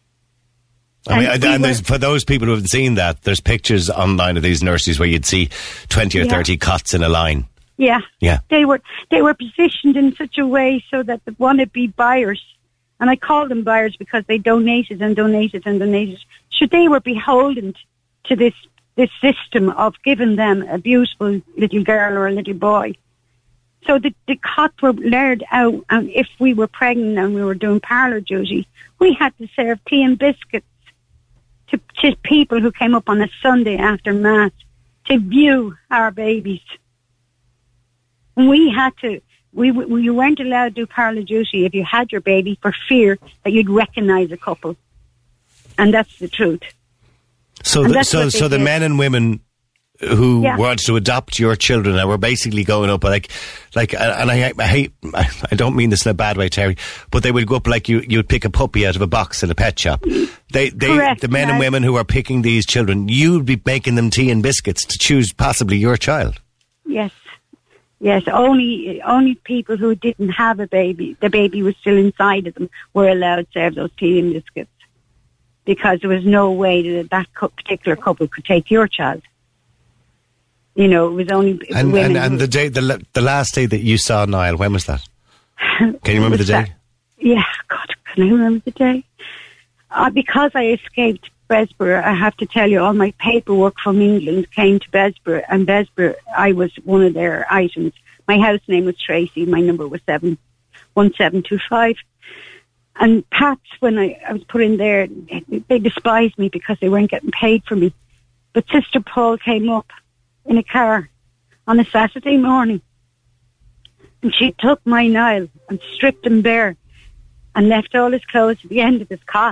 I mean, and, and we there's, were, for those people who haven't seen that, there's pictures online of these nurseries where you'd see twenty or yeah. thirty cots in a line. Yeah. Yeah. They were they were positioned in such a way so that the wannabe buyers, and I call them buyers because they donated and donated and donated, should they were beholden to this this system of giving them a beautiful little girl or a little boy. So the, the cots were laid out, and if we were pregnant and we were doing parlour duty, we had to serve tea and biscuits to, to people who came up on a Sunday after Mass to view our babies. And we had to, we, we weren't allowed to do parlour duty if you had your baby for fear that you'd recognise a couple. And that's the truth. So the, so, so the men and women who yeah. wanted to adopt your children and were basically going up like, like, and I, I hate, I don't mean this in a bad way, Terry, but they would go up like you, you'd pick a puppy out of a box in a pet shop. They, they, Correct, the men no. and women who are picking these children, you'd be making them tea and biscuits to choose possibly your child. Yes. Yes, only only people who didn't have a baby, the baby was still inside of them, were allowed to serve those tea and biscuits. Because there was no way that that particular couple could take your child. You know, it was only and, women. And, and who, the day, the the last day that you saw Niall, when was that? Can you remember the day? That, yeah, God, can I remember the day? Uh, because I escaped Besborough, I have to tell you, all my paperwork from England came to Besborough, and Besborough, I was one of their items. My house name was Tracy, my number was seven one seven two five. And Pats, when I, I was put in there, they despised me because they weren't getting paid for me. But Sister Paul came up in a car on a Saturday morning, and she took my Niall and stripped him bare and left all his clothes at the end of his cot.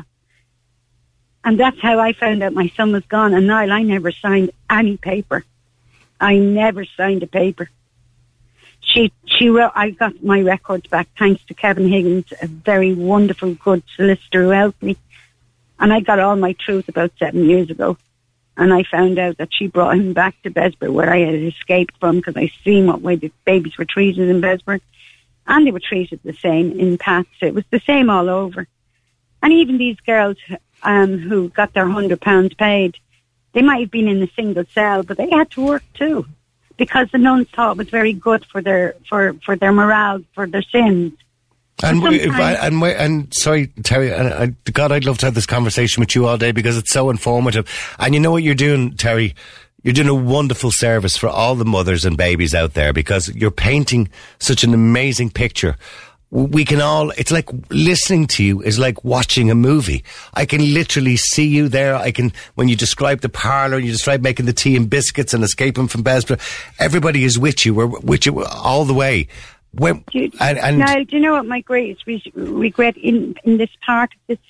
And that's how I found out my son was gone. And Niall, I never signed any paper. I never signed a paper. she she wrote. I got my records back thanks to Kevin Higgins, a very wonderful, good solicitor who helped me. And I got all my truth about seven years ago. And I found out that she brought him back to Besburg, where I had escaped from, because I seen what way the babies were treated in Besburg. And they were treated the same in Pats. It was the same all over. And even these girls um, who got their one hundred pounds paid, they might have been in a single cell, but they had to work too, because the nuns thought it was very good for their for, for their morale, for their sins. And we, and we, and sorry, Terry, and I, God, I'd love to have this conversation with you all day because it's so informative. And you know what you're doing, Terry? You're doing a wonderful service for all the mothers and babies out there, because you're painting such an amazing picture. We can all, it's like listening to you is like watching a movie. I can literally see you there. I can, when you describe the parlour, you describe making the tea and biscuits and escaping from Besburg, everybody is with you. We're with you all the way. When, do you, and, and Niall, do you know what my greatest re- regret in, in this part of this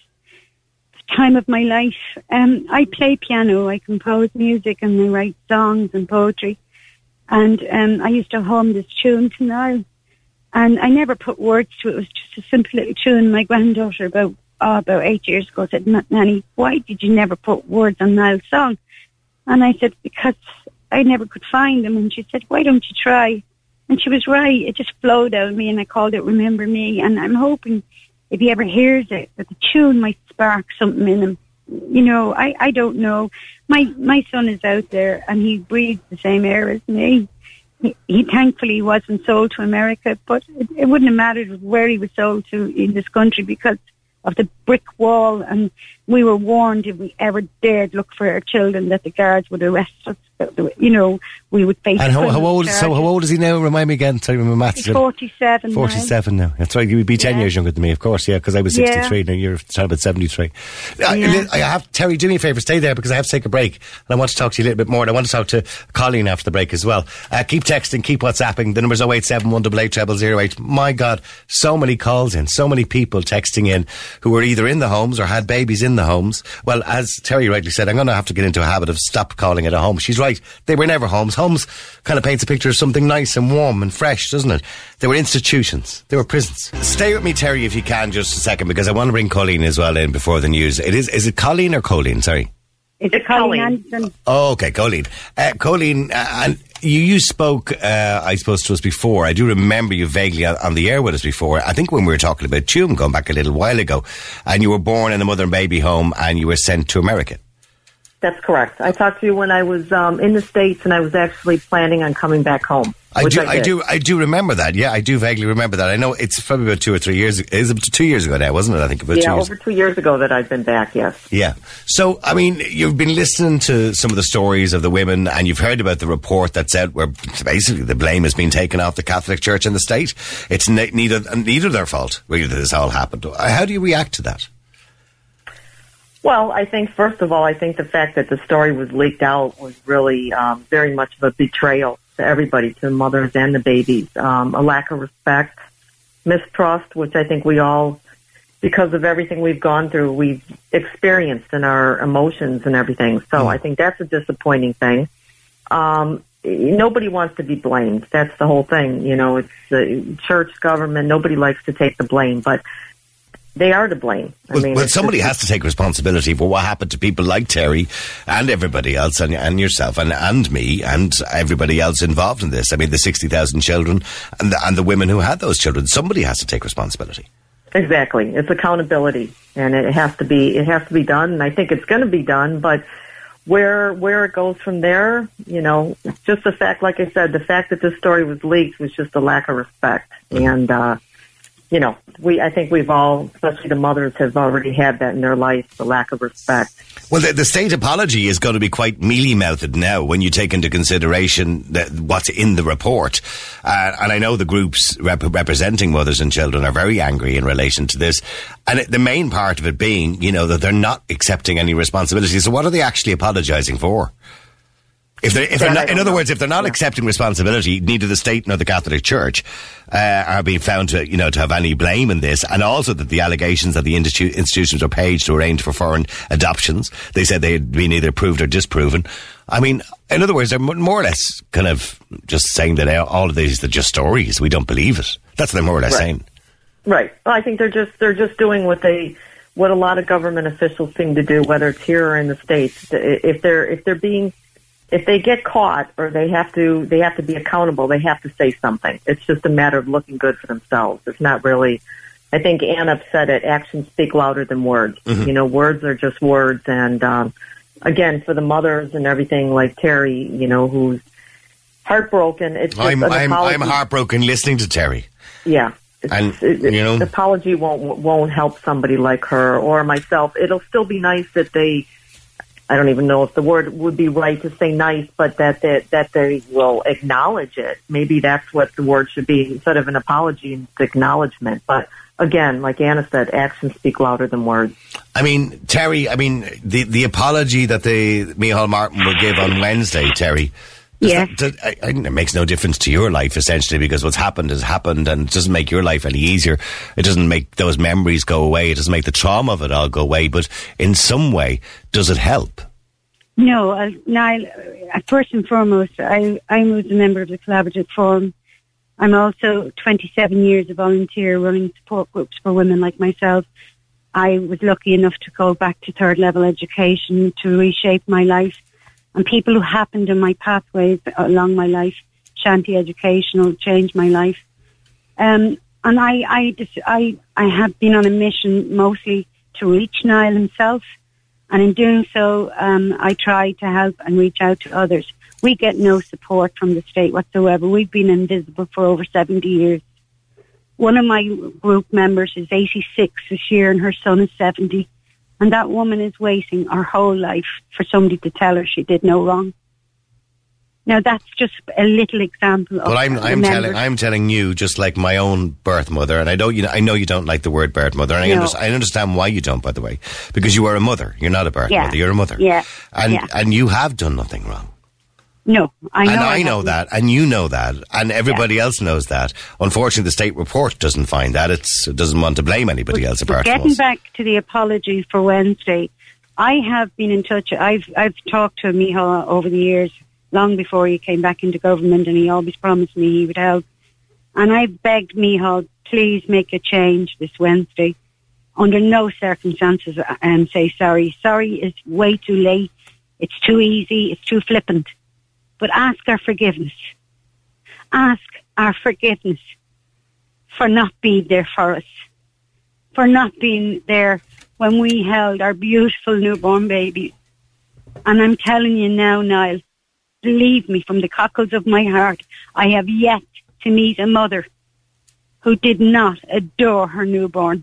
time of my life? Um, I play piano, I compose music, and I write songs and poetry. And um, I used to hum this tune to Niall. And I never put words to it. It was just a simple little tune. My granddaughter, about oh, about eight years ago, said, "Nanny, why did you never put words on Niall's song?" And I said, "Because I never could find them." And she said, "Why don't you try?" And she was right. It just flowed out of me, and I called it Remember Me. And I'm hoping if he ever hears it, that the tune might spark something in him. You know, I, I don't know. My my son is out there, and he breathes the same air as me. He, he thankfully wasn't sold to America, but it, it wouldn't have mattered where he was sold to in this country because of the brick wall. And we were warned if we ever dared look for our children that the guards would arrest us. You know, we would face. And how, how old? So how old is he now? Remind me again. Sorry, my maths. He's forty-seven. Forty-seven now. now. That's right. You would be ten yeah. years younger than me, of course. Yeah, because I was sixty-three. Yeah. Now you're about seventy-three. Yeah. I, I have Terry. Do me a favour. Stay there because I have to take a break, and I want to talk to you a little bit more. And I want to talk to Colleen after the break as well. Uh, keep texting. Keep WhatsApping. The number's oh eight seven one eight eight zero zero eight. My God, so many calls in. So many people texting in who were either in the homes or had babies in the homes. Well, as Terry rightly said, I'm going to have to get into a habit of stop calling it a home. She's right. They were never homes. Homes kind of paints a picture of something nice and warm and fresh, doesn't it? They were institutions. They were prisons. Stay with me, Terry, if you can, just a second, because I want to bring Colleen as well in before the news. It is, is it Colleen or Colleen? Sorry. It's, it's Colleen Anderson. Oh, okay, Colleen. Uh, Colleen, uh, and you, you spoke, uh, I suppose, to us before. I do remember you vaguely on, on the air with us before. I think when we were talking about Tuam going back a little while ago, and you were born in a mother and baby home and you were sent to America. That's correct. I talked to you when I was um, in the States, and I was actually planning on coming back home. I do, I, I do, I do remember that. Yeah, I do vaguely remember that. I know it's probably about two or three years. Is it two years ago now, wasn't it? I think about yeah, two years. over two years ago that I've been back. Yes. Yeah. So, I mean, you've been listening to some of the stories of the women, and you've heard about the report that's out where basically the blame has been taken off the Catholic Church and the state. It's ne- neither neither their fault really that this all happened. How do you react to that? Well, I think, first of all, I think the fact that the story was leaked out was really um, very much of a betrayal to everybody, to the mothers and the babies. Um, a lack of respect, mistrust, which I think we all, because of everything we've gone through, we've experienced in our emotions and everything. So mm. I think that's a disappointing thing. Um, nobody wants to be blamed. That's the whole thing. You know, it's the church, government, nobody likes to take the blame, but they are to blame. I well, mean, well somebody has to take responsibility for what happened to people like Terry and everybody else, and, and yourself, and, and me, and everybody else involved in this. I mean, the sixty thousand children and the, and the women who had those children. Somebody has to take responsibility. Exactly. It's accountability, and it has to be. It has to be done, and I think it's going to be done. But where where it goes from there, you know, just the fact, like I said, the fact that this story was leaked was just a lack of respect, mm-hmm. and. uh You know, we. I think we've all, especially the mothers, have already had that in their life, the lack of respect. Well, the, the state apology is going to be quite mealy-mouthed now when you take into consideration the, what's in the report. Uh, and I know the groups rep- representing mothers and children are very angry in relation to this. And it, the main part of it being, you know, that they're not accepting any responsibility. So what are they actually apologising for? If they're, if they're not, in other words, if they're not yeah. accepting responsibility, neither the state nor the Catholic Church uh, are being found to, you know, to have any blame in this, and also that the allegations that the institu- institutions were paid to arrange for foreign adoptions, they said they had been either proved or disproven. I mean, in other words, they're more or less kind of just saying that all of these are just stories. We don't believe it. That's what they're more or less right. saying. Right. Well, I think they're just they're just doing what they what a lot of government officials seem to do, whether it's here or in the States. If they're if they're being If they get caught or they have to, they have to be accountable. They have to say something. It's just a matter of looking good for themselves. It's not really. I think Anna said it. Actions speak louder than words. Mm-hmm. You know, words are just words. And um, again, for the mothers and everything, like Terry, you know, who's heartbroken. It's just I'm an I'm, apology. I'm heartbroken listening to Terry. Yeah. It's, and it, it, you know, the apology won't won't help somebody like her or myself. It'll still be nice that they. I don't even know if the word would be right to say nice, but that they, that they will acknowledge it. Maybe that's what the word should be. Instead of an apology, it's acknowledgement. But again, like Anna said, actions speak louder than words. I mean, Terry, I mean, the, the apology that the Micheál Martin will give on Wednesday, Terry, yeah. That, does, I, I, it makes no difference to your life, essentially, because what's happened has happened, and it doesn't make your life any easier. It doesn't make those memories go away. It doesn't make the trauma of it all go away. But in some way, does it help? No, uh, Niall, uh, first and foremost, I, I was a member of the Collaborative Forum. I'm also twenty-seven years a volunteer running support groups for women like myself. I was lucky enough to go back to third level education to reshape my life. And people who happened in my pathways along my life, Shanty Educational, changed my life. Um, and I, I, just, I, I have been on a mission mostly to reach Niall himself. And in doing so, um, I try to help and reach out to others. We get no support from the state whatsoever. We've been invisible for over seventy years. One of my group members is eighty-six this year and her son is seventy. And that woman is waiting her whole life for somebody to tell her she did no wrong. Now that's just a little example of. Well, I'm I'm telling I'm telling you, just like my own birth mother, and I know you know, I know you don't like the word birth mother, and I, no. under, I understand why you don't, by the way, because you are a mother. You're not a birth yeah. mother. You're a mother. Yeah. And yeah. and you have done nothing wrong. No, I know. And I, I know that, and you know that, and everybody yeah. else knows that. Unfortunately, the state report doesn't find that. It's, it doesn't want to blame anybody but, else apart but from us. Getting back to the apology for Wednesday, I have been in touch. I've I've talked to Micheál over the years, long before he came back into government, and he always promised me he would help. And I begged Micheál, please make a change this Wednesday. Under no circumstances, and say sorry. Sorry is way too late. It's too easy. It's too flippant. But ask our forgiveness. Ask our forgiveness for not being there for us. For not being there when we held our beautiful newborn baby. And I'm telling you now, Niall, believe me, from the cockles of my heart, I have yet to meet a mother who did not adore her newborn.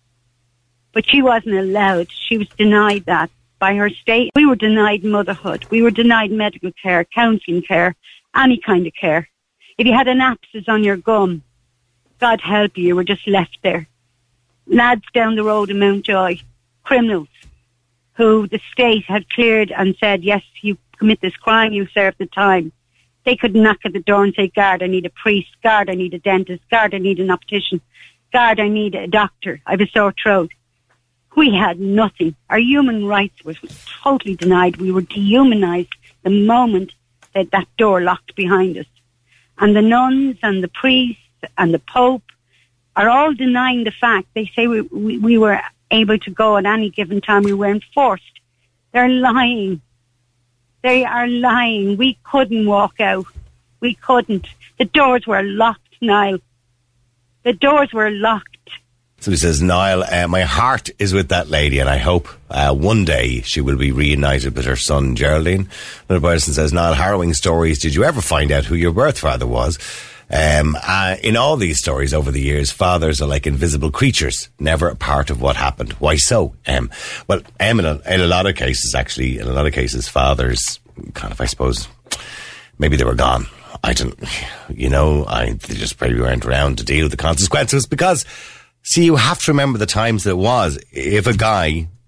But she wasn't allowed. She was denied that. By her state, we were denied motherhood. We were denied medical care, counselling care, any kind of care. If you had an abscess on your gum, God help you, you were just left there. Lads down the road in Mountjoy, criminals, who the state had cleared and said, yes, you commit this crime, you serve the time. They could knock at the door and say, guard, I need a priest. Guard, I need a dentist. Guard, I need an optician. Guard, I need a doctor. I have a sore throat. We had nothing. Our human rights was totally denied. We were dehumanized the moment that that door locked behind us. And the nuns and the priests and the Pope are all denying the fact. They say we, we, we were able to go at any given time. We weren't forced. They're lying. They are lying. We couldn't walk out. We couldn't. The doors were locked, Niall. The doors were locked. So he says, Niall, uh, my heart is with that lady, and I hope uh, one day she will be reunited with her son, Geraldine. Another person says, Niall, harrowing stories. Did you ever find out who your birth father was? Um, uh, in all these stories over the years, fathers are like invisible creatures, never a part of what happened. Why so? Um, well, um, in, a, in a lot of cases, actually, in a lot of cases, fathers kind of, I suppose, maybe they were gone. I don't, you know, I they just probably weren't around to deal with the consequences because... See, you have to remember the times that it was. If a guy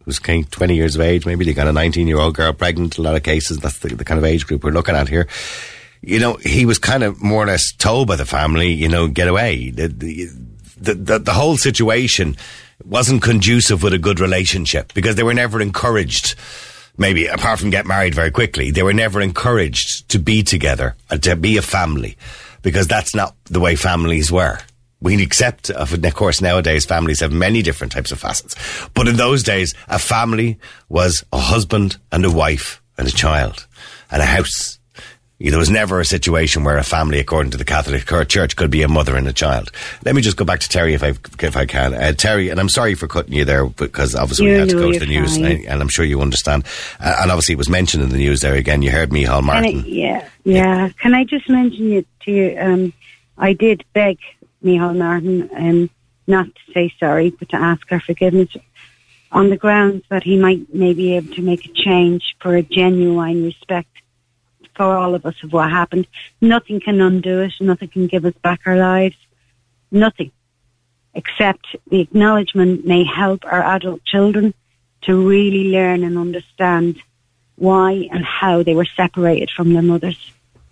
who's twenty years of age, maybe they got a nineteen-year-old girl pregnant, a lot of cases, that's the, the kind of age group we're looking at here. You know, he was kind of more or less told by the family, you know, get away. The, the, the, the, the whole situation wasn't conducive with a good relationship because they were never encouraged, maybe apart from get married very quickly, they were never encouraged to be together and to be a family, because that's not the way families were. We accept, of course, nowadays families have many different types of facets. But in those days, a family was a husband and a wife and a child and a house. There was never a situation where a family, according to the Catholic Church, could be a mother and a child. Let me just go back to Terry, if I if I can. Uh, Terry, and I'm sorry for cutting you there, because obviously you we had to go to the fine. news, and, I, and I'm sure you understand. Uh, and obviously it was mentioned in the news there again. You heard Micheál Martin. I, yeah, yeah. Can I just mention it to you? Um, I did beg Micheál Martin um, not to say sorry, but to ask her forgiveness on the grounds that he might may be able to make a change for a genuine respect for all of us of what happened. Nothing can undo it. Nothing can give us back our lives. Nothing. Except the acknowledgement may help our adult children to really learn and understand why and how they were separated from their mothers.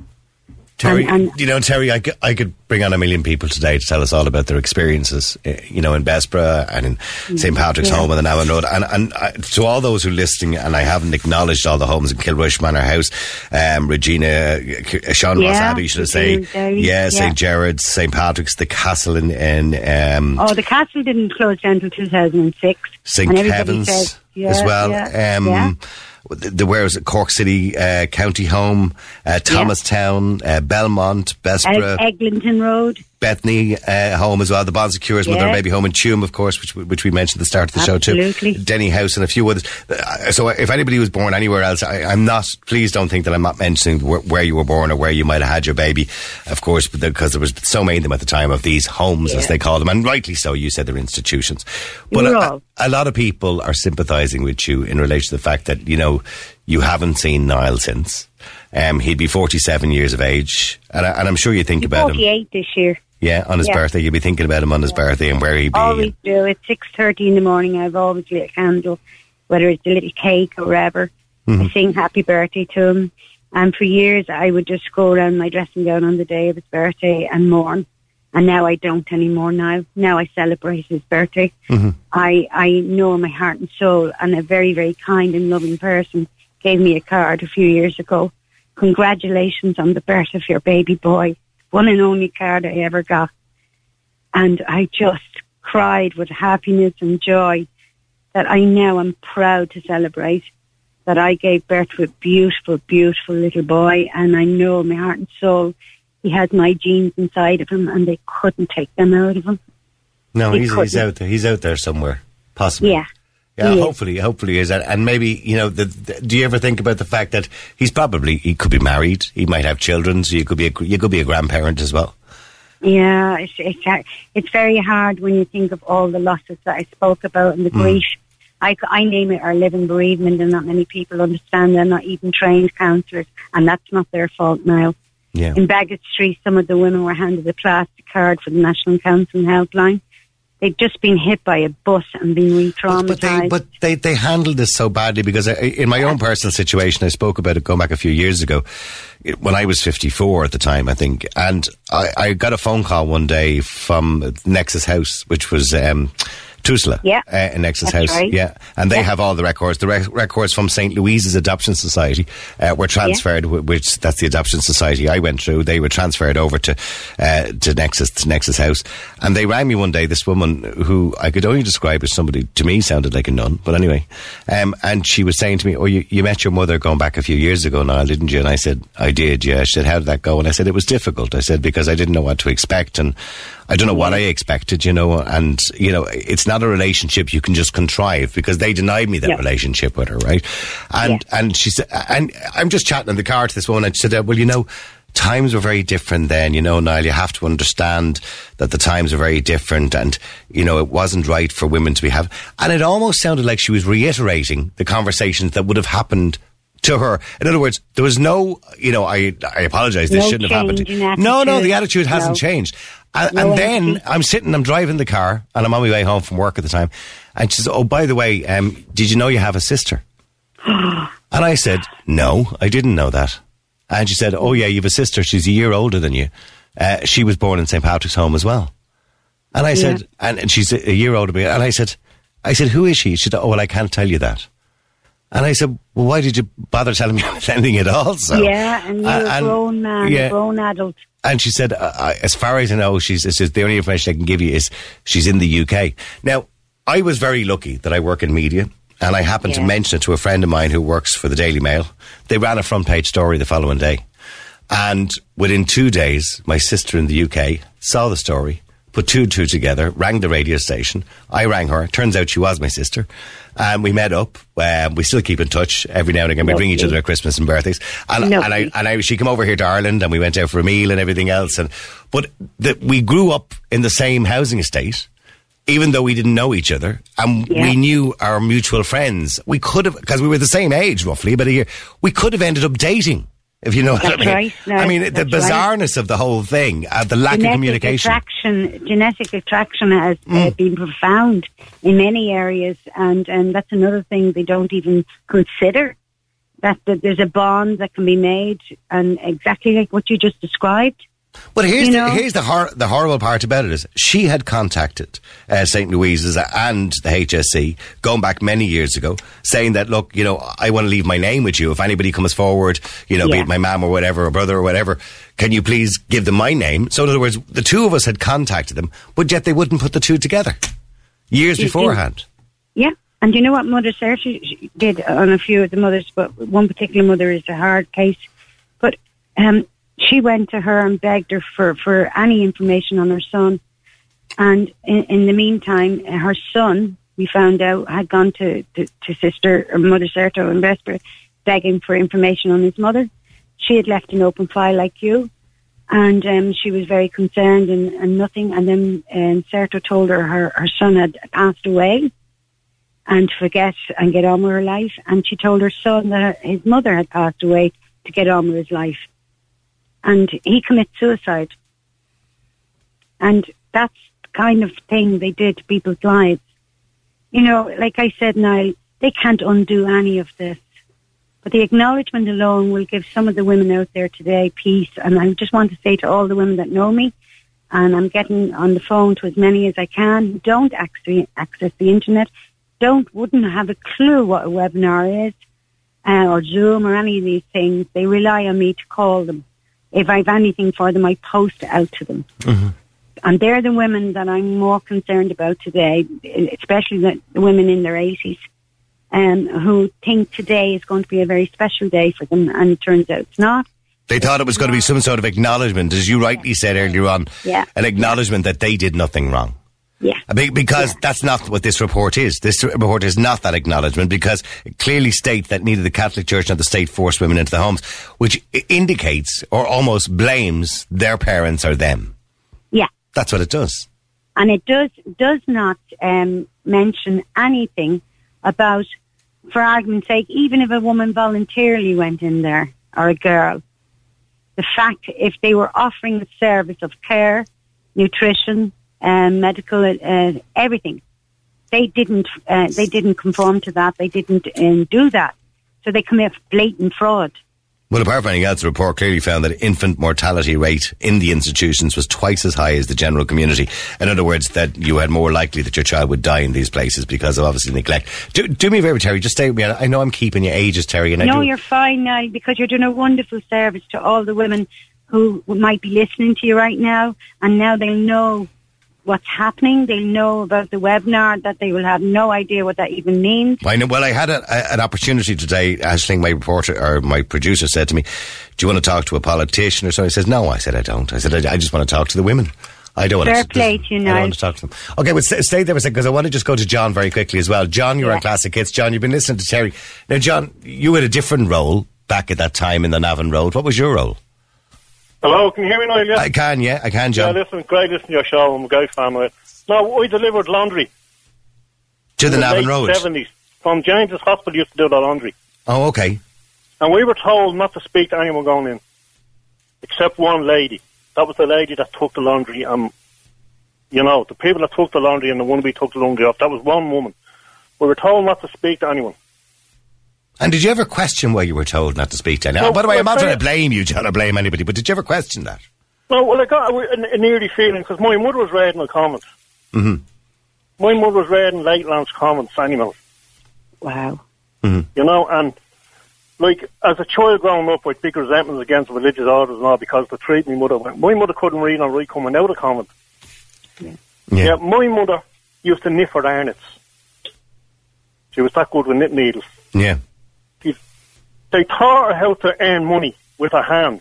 Terry, And- and- you know, Terry, I could, I could bring on a million people today to tell us all about their experiences, uh, you know, in Bessborough and in Saint Patrick's Yeah. Home and the Navan Road. And, and uh, to all those who are listening, and I haven't acknowledged all the homes in Kilrush Manor House, um, Regina, uh, Sean Ross Yeah, Abbey, should I say? Regina Derry, Yeah, yeah. Saint Gerard's, Saint Patrick's, the Castle in, in um, Oh, the castle didn't close down until two thousand six. Saint And everybody Kevin's says, yeah, as well. yeah, um, yeah. The, the where was it? Cork City uh, County Home, uh, Thomastown, uh, Belmont, Bessborough, Eg- Eglinton Road. Bethany uh, Home as well, the Bon Secures Mother Yeah. and Baby Home in Tuam, of course, which which we mentioned at the start of the Absolutely. show too. Denny House and a few others. Uh, So if anybody was born anywhere else, I, I'm not, please don't think that I'm not mentioning where, where you were born or where you might have had your baby, of course, because there was so many of them at the time, of these homes, Yeah. as they call them, and rightly so. You said they're institutions. But You're a, all. a lot of people are sympathising with you in relation to the fact that, you know, you haven't seen Niall since. Um, he'd be forty-seven years of age, and, I, and I'm sure you think He's about him. forty-eight this year. Yeah, on his Yeah. birthday. You'll be thinking about him on his birthday and where he'd be. Always do. At six thirty in the morning, I've always lit a candle, whether it's a little cake or whatever. Mm-hmm. I sing happy birthday to him. And for years, I would just go around my dressing gown on the day of his birthday and mourn. And now I don't anymore now. Now I celebrate his birthday. Mm-hmm. I, I know in my heart and soul, and a very, very kind and loving person gave me a card a few years ago. Congratulations on the birth of your baby boy. One and only card I ever got. And I just cried with happiness and joy that I now am proud to celebrate that I gave birth to a beautiful, beautiful little boy. And I know in my heart and soul he has my genes inside of him, and they couldn't take them out of him. No, He he's, he's couldn't. out there. He's out there somewhere, possibly. Yeah. Yeah, He is. hopefully, hopefully is that. And maybe, you know, the, the, do you ever think about the fact that he's probably, he could be married, he might have children, so you could be a, you could be a grandparent as well. Yeah, it's, it's hard. It's very hard when you think of all the losses that I spoke about and the Mm. grief. I, I name it our living bereavement, and not many people understand. They're not even trained counsellors, and that's not their fault now. Yeah. In Bagot Street, some of the women were handed a plastic card for the National Counselling Helpline. They'd just been hit by a bus and been re-traumatised. But, but they but they, they handled this so badly, because I, in my own personal situation, I spoke about it going back a few years ago, it- when I was fifty-four at the time, I think, and I, I got a phone call one day from Nexus House, which was um, Tusla, Yeah. uh, in Nexus That's House, right. yeah, and they Yeah. have all the records. The rec- records from Saint Louise's Adoption Society uh, were transferred, w- which that's the adoption society I went through. They were transferred over to uh, to Nexus to Nexus House, and they rang me one day. This woman who I could only describe as somebody, to me, sounded like a nun, but anyway, um, and she was saying to me, "Oh, you, you met your mother going back a few years ago, Niall, didn't you?" And I said, "I did, yeah." She said, "How did that go?" And I said, "It was difficult." I said, "Because I didn't know what to expect, and I don't know what I expected, you know, and, you know, it's not a relationship you can just contrive, because they denied me that Yeah. relationship with her, right?" And Yeah. and she said, and I'm just chatting in the car to this woman, and she said, uh, "Well, you know, times were very different then, you know, Niall, you have to understand that the times are very different, and, you know, it wasn't right for women to be having," and it almost sounded like she was reiterating the conversations that would have happened to her. In other words, there was no, you know, I I apologise, this No shouldn't have happened. change in No, no, attitude. the attitude hasn't No. changed. And, No and then empathy. I'm sitting, I'm driving the car, and I'm on my way home from work at the time. And she says, "Oh, by the way, um, did you know you have a sister?" And I said, "No, I didn't know that." And she said, "Oh yeah, you have a sister. She's a year older than you. Uh, she was born in Saint Patrick's Home as well." And I said, and, and she's a, a year older than me. And I said, I said, "Who is she?" She said, "Oh, well, I can't tell you that." And I said, "Well, why did you bother telling me anything at all?" So, Yeah, and you're uh, a and- grown man, yeah. a grown adult. And she said, uh, I, as far as I know, she's, she says, the only information I can give you is she's in the U K. Now, I was very lucky that I work in media, and I happened Yeah. to mention it to a friend of mine who works for the Daily Mail. They ran a front page story the following day. And within two days, my sister in the U K saw the story, put two and two together, rang the radio station. I rang her. Turns out she was my sister. And we met up. Um, we still keep in touch every now and again. We ring each other at Christmas and birthdays. And, and, I, and I, she came over here to Ireland, and we went out for a meal and everything else. And But the, we grew up in the same housing estate, even though we didn't know each other. And Yeah. we knew our mutual friends. We could have, because we were the same age, roughly, about a year, we could have ended up dating. If you know what That's I mean. right, no, I mean, the that's right. bizarreness of the whole thing, uh, the lack genetic of communication. Attraction, genetic attraction has uh, Mm. been profound in many areas, and, and that's another thing they don't even consider. That, that there's a bond that can be made, and exactly like what you just described. But here's You the, know? here's the hor- the horrible part about it is she had contacted uh, Saint Louise's and the H S C going back many years ago, saying that, look, you know, I want to leave my name with you. If anybody comes forward, you know, be Yeah. it my mum or whatever, or brother or whatever, can you please give them my name? So in other words, the two of us had contacted them, but yet they wouldn't put the two together years You- you- beforehand. Yeah, and you know what Mother Sarah she did on a few of the mothers, but one particular mother is a hard case. But um, she went to her and begged her for, for any information on her son. And in, in the meantime, her son, we found out, had gone to, to, to Sister or Mother Sarah in Vesper begging for information on his mother. She had left an open file like you. And um, she was very concerned and, and nothing. And then um, Sarah told her, her her son had passed away and to forget and get on with her life. And she told her son that his mother had passed away to get on with his life. And he commits suicide. And that's the kind of thing they did to people's lives. You know, like I said, Niall, they can't undo any of this. But the acknowledgement alone will give some of the women out there today peace. And I just want to say to all the women that know me, and I'm getting on the phone to as many as I can, who don't actually access the internet, don't, wouldn't have a clue what a webinar is, uh, or Zoom or any of these things. They rely on me to call them. If I have anything for them, I post it out to them. Mm-hmm. And they're the women that I'm more concerned about today, especially the, the women in their eighties. Um, who think today is going to be a very special day for them, and it turns out it's not. They thought it was going to be some sort of acknowledgement, as you rightly said earlier on, Yeah. an acknowledgement that they did nothing wrong. Yeah. Be- Because Yeah. that's not what this report is. This report is not that acknowledgement, because it clearly states that neither the Catholic Church nor the state forced women into the homes, which i- indicates or almost blames their parents or them. Yeah. That's what it does. And it does does not um, mention anything about, for argument's sake, even if a woman voluntarily went in there, or a girl, the fact if they were offering a service of care, nutrition, um, medical, uh, everything, they didn't uh, they didn't conform to that. They didn't um, do that, so they commit blatant fraud. Well, apart from anything else, the report clearly found that infant mortality rate in the institutions was twice as high as the general community. In other words, that you had more likely that your child would die in these places because of obviously neglect. Do, do me a favour, Terry, just stay with me. I know I'm keeping you ages, Terry. And I No, do, you're fine now, because you're doing a wonderful service to all the women who might be listening to you right now, and now they'll know what's happening. They'll know about the webinar, that they will have no idea what that even means. I know, well, I had a, a, an opportunity today. Aisling, my reporter or my producer, said to me, "Do you want to talk to a politician or something?" I said, "No." I said, "I don't." I said, "I, I just want to talk to the women. I don't want Fair to." play to you, I Niall. don't want to talk to them. Okay, but stay, stay there for a second, because I want to just go to John very quickly as well. John, you're Yeah. on Classic Hits. John, you've been listening to Terry. Now, John, you had a different role back at that time in the Navan Road. What was your role? Hello, can you hear me now? Yeah, I can, yeah, I can, yeah John. listen, great listening to your show. I'm a great fan of it. No, we delivered laundry. To the in Navan late Road. seventies. From James's Hospital used to do the laundry. Oh, okay. And we were told not to speak to anyone going in, except one lady. That was the lady that took the laundry and You know, the people that took the laundry and the one we took the laundry off, that was one woman. We were told not to speak to anyone. And did you ever question why you were told not to speak to anyone? No, By the way, I'm not well, trying to blame you, John, or blame anybody, but did you ever question that? No, well, I got a, a, an eerie feeling because my mother was reading the comments. Mm-hmm. My mother was reading Lakeland's comments, animals. Wow. Mm-hmm. You know, and like as a child growing up with big resentments against religious orders and all because they treat me mother. My mother couldn't read and write coming out of comment. Yeah. Yeah. yeah, my mother used to knit for Arnott's. She was that good with knit needles. Yeah. She, they taught her how to earn money with her hands,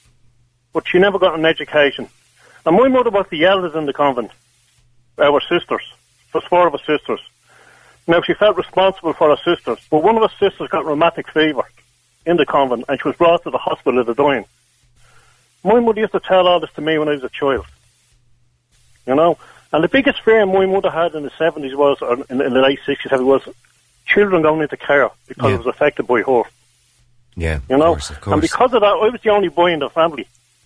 but she never got an education. And my mother was the eldest in the convent, our sisters. There's four of her sisters. Now, she felt responsible for her sisters, but one of her sisters got rheumatic fever in the convent, and she was brought to the hospital to dying. My mother used to tell all this to me when I was a child. You know? And the biggest fear my mother had in the seventies was, or in, in the late sixties, was children going into care because Yeah. it was affected by her. Yeah, You know? of course, of course. And because of that, I was the only boy in the family.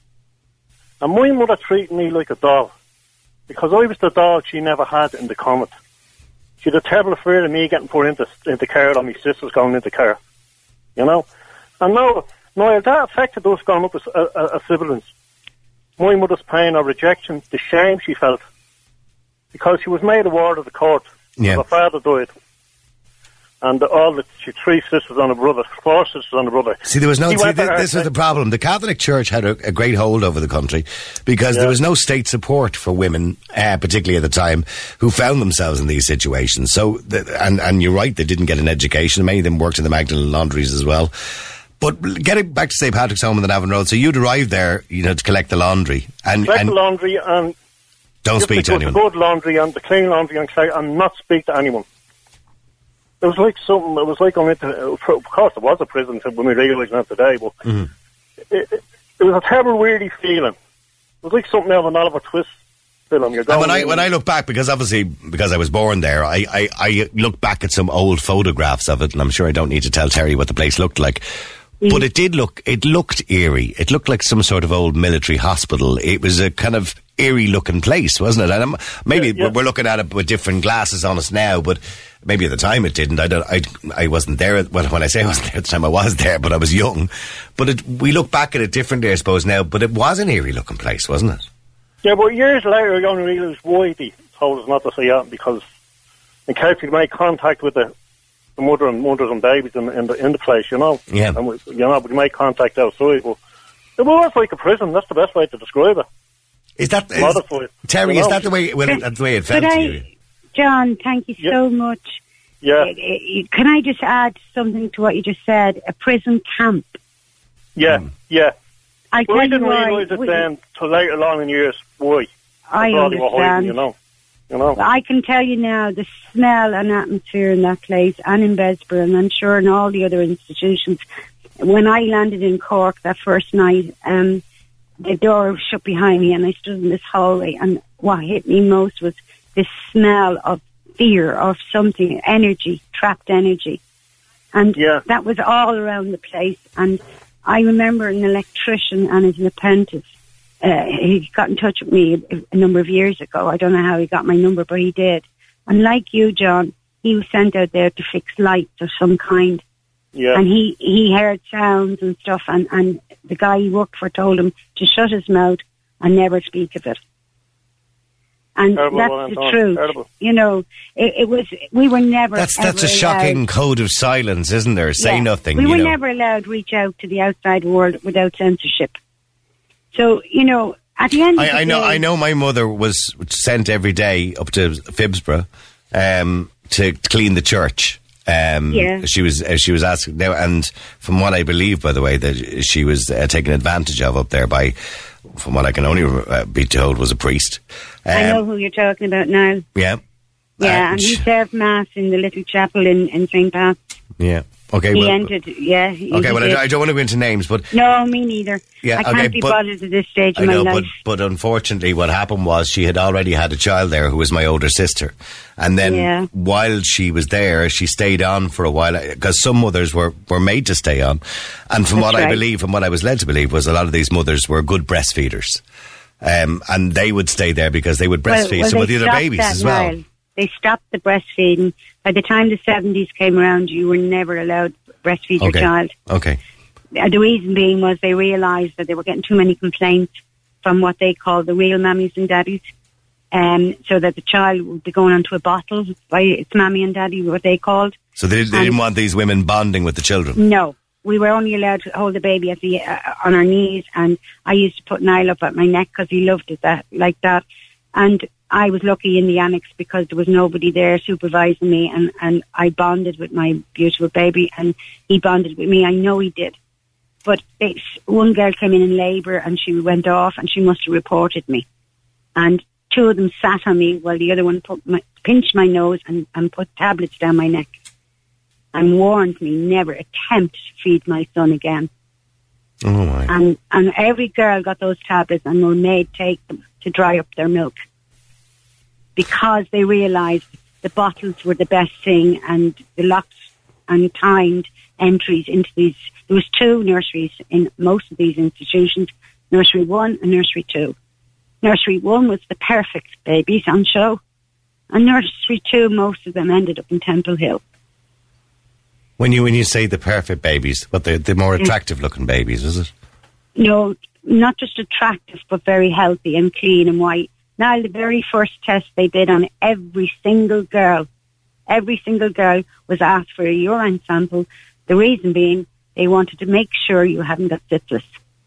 And my mother treated me like a doll, because I was the doll she never had in the convent. She had a terrible fear of me getting put into, into care, or my sisters going into care. You know? And now, now that affected us growing up as, as, as siblings. My mother's pain or rejection, the shame she felt, because she was made a ward of the court. Yeah. Her father died. And all the she three sisters and a brother, four sisters and a brother. See, there was no. He See, went to th- her this was thing. the problem. The Catholic Church had a, a great hold over the country because Yeah. there was no state support for women, uh, particularly at the time, who found themselves in these situations. So, the, and and you're right, they didn't get an education. Many of them worked in the Magdalen laundries as well. But getting back to Saint Patrick's Home in the Navan Road, so you'd arrive there, you know, to collect the laundry and, Collect and the laundry and don't just speak to because anyone. the good laundry and the clean laundry and, clean, and not speak to anyone. It was like something. It was like going into. Of course, it was a prison when we realised that today, but Mm-hmm. it, it, it was a terrible, weirdy feeling. It was like something out of an Oliver Twist film. You're going And when I in when I look back, because obviously because I was born there, I, I, I look back at some old photographs of it, and I'm sure I don't need to tell Terry what the place looked like. But it did look, it looked eerie. It looked like some sort of old military hospital. It was a kind of eerie looking place, wasn't it? And I'm, maybe Yeah, yeah. we're looking at it with different glasses on us now, but maybe at the time it didn't. I don't, I, I wasn't there. At, well, when I say I wasn't there at the time, I was there, but I was young. But it, we look back at it differently, I suppose, now. But it was an eerie looking place, wasn't it? Yeah, but years later, you only realised why they told us not to say that, because in case we make contact with the, the mother and mothers and babies in, in the in the place, you know. Yeah. And we, you know, we make contact outside. But it was like a prison. That's the best way to describe it. Is that is, Modified. Terry? You Is know? that the way? Well, that's the way it felt Could to I, you. John, thank you Yeah. so much. Yeah, Uh, uh, Can I just add something to what you just said? A prison camp. yeah, Hmm. yeah. I Well, tell I you didn't why. realise it we- then till later on in years why. I That's all they were hiding, understand. you know. You know. I can tell you now the smell and atmosphere in that place and in Besborough, and I'm sure in all the other institutions. When I landed in Cork that first night, um, the door was shut behind me and I stood in this hallway, and what hit me most was the smell of fear, of something, energy, trapped energy. And Yeah. that was all around the place. And I remember an electrician and his apprentice. Uh, he got in touch with me a, a number of years ago. I don't know how he got my number, but he did. And like you, John, he was sent out there to fix lights of some kind. Yeah. And he, he heard sounds and stuff, and, and the guy he worked for told him to shut his mouth and never speak of it. And Terrible, that's well, the Anton, truth. terrible. You know, it, it was, we were never That's that's a ever shocking allowed- code of silence, isn't there? Say Yeah. nothing. We you were know. never allowed to reach out to the outside world without censorship. So, you know, at the end of the I, I know. day, I know. My mother was sent every day up to Phibsborough um, to clean the church. Um, Yeah. She was. Uh, she was asking now, and from what I believe, by the way, that she was uh, taken advantage of up there by, from what I can only uh, be told, was a priest. Um, I know who you're talking about now. Yeah. Yeah, Uh, and he sh- served mass in the little chapel in, in Saint Pat's. Yeah. Okay. He well, entered, yeah. he okay. Well, I did. don't, I don't want to go into names, but No, me neither. Yeah, I can't okay, be but- bothered at this stage I of my know, life. but, but unfortunately what happened was she had already had a child there who was my older sister. And then Yeah. while she was there, she stayed on for a while, because some mothers were, were made to stay on. And from That's what I right. believe, and what I was led to believe, was a lot of these mothers were good breastfeeders. Um, and they would stay there because they would breastfeed well, well, some of the other stopped babies that, as well. Niall. They stopped the breastfeeding. By the time the seventies came around, you were never allowed to breastfeed Okay. your child. Okay. Uh, The reason being was they realised that they were getting too many complaints from what they call the real mammies and daddies. Um, so that the child would be going onto a bottle by its mammy and daddy, what they called. So they, they And- didn't want these women bonding with the children. No, we were only allowed to hold the baby at the uh, on our knees, and I used to put Niall up at my neck because he loved it that like that. And I was lucky in the annex because there was nobody there supervising me, and, and I bonded with my beautiful baby, and he bonded with me. I know he did. But it's, one girl came in in labour, and she went off, and she must have reported me. And two of them sat on me while the other one put my, pinched my nose and, and put tablets down my neck and warned me never attempt to feed my son again. Oh, my. And and every girl got those tablets and were made take them to dry up their milk because they realised the bottles were the best thing, and the locked and timed entries into these. There was two nurseries in most of these institutions, nursery one and nursery two. Nursery one was the perfect babies on show, and nursery two, most of them ended up in Temple Hill. When you when you say the perfect babies, but the the more attractive looking babies, is it? No, not just attractive, but very healthy and clean and white. Now, the very first test they did on every single girl, every single girl was asked for a urine sample. The reason being, they wanted to make sure you hadn't got syphilis.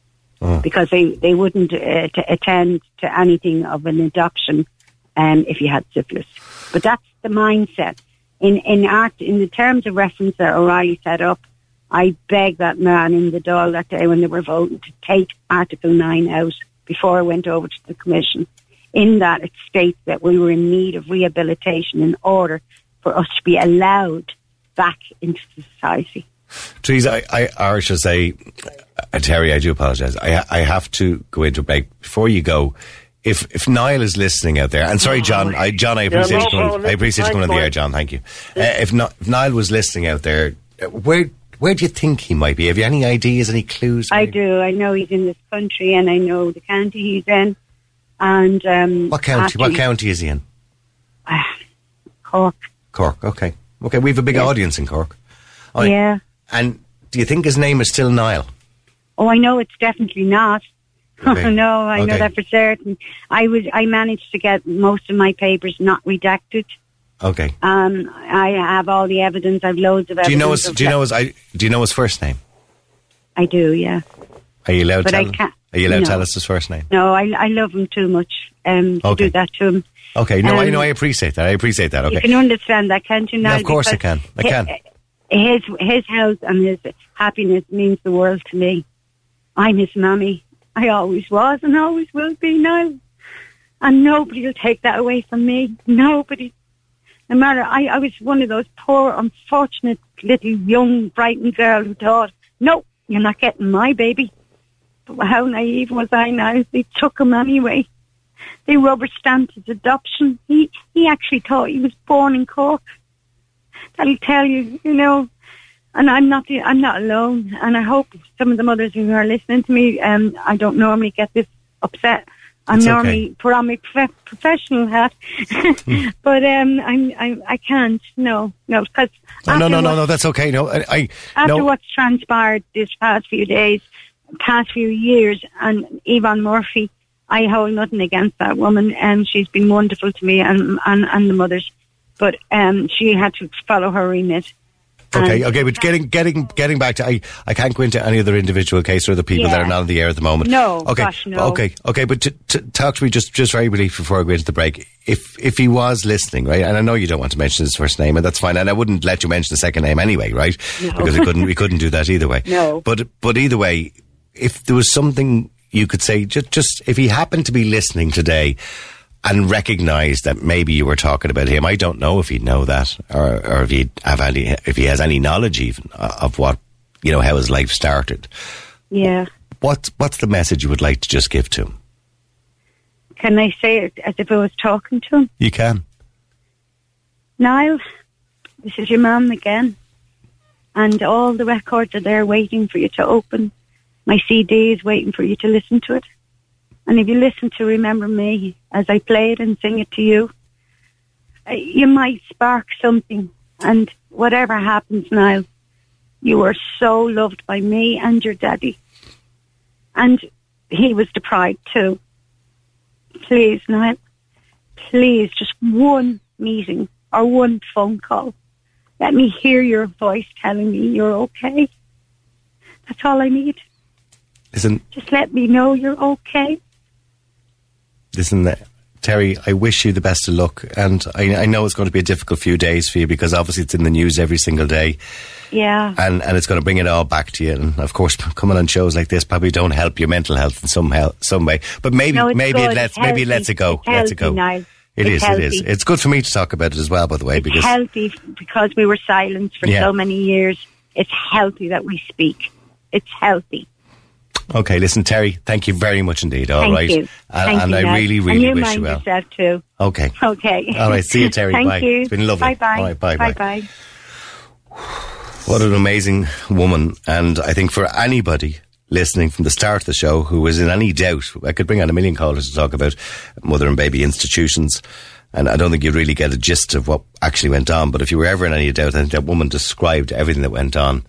Oh. Because they, they wouldn't uh, to attend to anything of an adoption um, if you had syphilis. But that's the mindset. In in art, in the terms of reference that O'Reilly set up, I begged that man in the Dáil that day when they were voting to take Article nine out before I went over to the Commission. In that, it states that we were in need of rehabilitation in order for us to be allowed back into society. Teresa, I, I, or should say, uh, Terry, I do apologise. I, I have to go into a break. Before you go, if if Niall is listening out there, and sorry, John, I, John, I appreciate Yeah, no you coming, problem. I appreciate you coming on the Thanks, air, John. Thank you. Uh, if, not, if Niall was listening out there, uh, where where do you think he might be? Have you any ideas, any clues? I do. I know he's in this country, and I know the county he's in. And um, What county? after What he- county is he in? Ah, Cork. Cork. Okay. Okay. We have a big Yeah. audience in Cork. Oh, Yeah. And do you think his name is still Niall? Oh, I know it's definitely not. Okay. No, I know Okay. that for certain. I was. I managed to get most of my papers not redacted. Okay. Um, I have all the evidence. I've loads of evidence. Do you know his? of Do you that. know his? I, do you know his first name? I do. Yeah. Are you allowed But to I tell? can't- Are you allowed to no. tell us his first name? No, I I love him too much. Um, to Okay. do that to him. Okay. No, I Um, know. I appreciate that. I appreciate that. You Okay. can understand that, can't you? Yeah, Niall? of course I Because can. I can. hi- His his health and his happiness means the world to me. I'm his mammy. I always was and always will be now. And nobody will take that away from me. Nobody. No matter, I, I was one of those poor, unfortunate little young, frightened girl who thought, no, you're not getting my baby. But how naive was I now? They took him anyway. They rubber stamped his adoption. He he actually thought he was born in Cork. That'll tell you, you know. And I'm not the, I'm not alone. And I hope some of the mothers who are listening to me, um, I don't normally get this upset. I'm It's okay. normally put on my prof- professional hat, but um, I'm, I I can't. No, no, because No, no, no, no, no. That's okay. No, I. I after no. what's transpired this past few days, past few years, and Yvonne Murphy, I hold nothing against that woman, and she's been wonderful to me and and, and the mothers, but um, she had to follow her remit. Okay, And- okay, but getting getting getting back to I, I can't go into any other individual case or the people that Yeah. are not on the air at the moment. No, okay, gosh, no. okay, okay. But to, to talk to me just just very briefly before I go into the break. If if he was listening, right, and I know you don't want to mention his first name, and that's fine, and I wouldn't let you mention the second name anyway, right? No. Because we couldn't we couldn't do that either way. No. But but either way, if there was something you could say, just just if he happened to be listening today and recognise that maybe you were talking about him. I don't know if he'd know that, or, or if he have any, if he has any knowledge even of what, you know, how his life started. Yeah. What what's the message you would like to just give to him? Can I say it as if I was talking to him? You can. Niall, this is your mum again. And all the records are there waiting for you to open. My C D is waiting for you to listen to it. And if you listen to Remember Me as I play it and sing it to you, you might spark something. And whatever happens now, you were so loved by me and your daddy. And he was deprived too. Please, Niall, please, just one meeting or one phone call. Let me hear your voice telling me you're okay. That's all I need. Listen, just let me know you're okay. Listen, Terry, I wish you the best of luck, and I, I know it's going to be a difficult few days for you because obviously it's in the news every single day. Yeah. And and it's going to bring it all back to you. And of course, coming on shows like this probably don't help your mental health in some hel- some way. But maybe no, maybe good. it lets maybe it lets it go. It's lets it go. Now. It it's is. healthy. It is. It's good for me to talk about it as well, by the way, it's because healthy because we were silenced for yeah. so many years. It's healthy that we speak. It's healthy. Okay, listen, Terry, thank you very much indeed. All thank right, you. and, thank and you, I Ned. really, really and you wish mind you well. yourself too. Okay. Okay. All right. See you, Terry. thank bye. you. It's been lovely. Bye bye. All right. Bye bye. Bye bye. What an amazing woman, and I think for anybody listening from the start of the show who was in any doubt, I could bring on a million callers to talk about mother and baby institutions. And I don't think you'd really get a gist of what actually went on. But if you were ever in any doubt, I think that woman described everything that went on.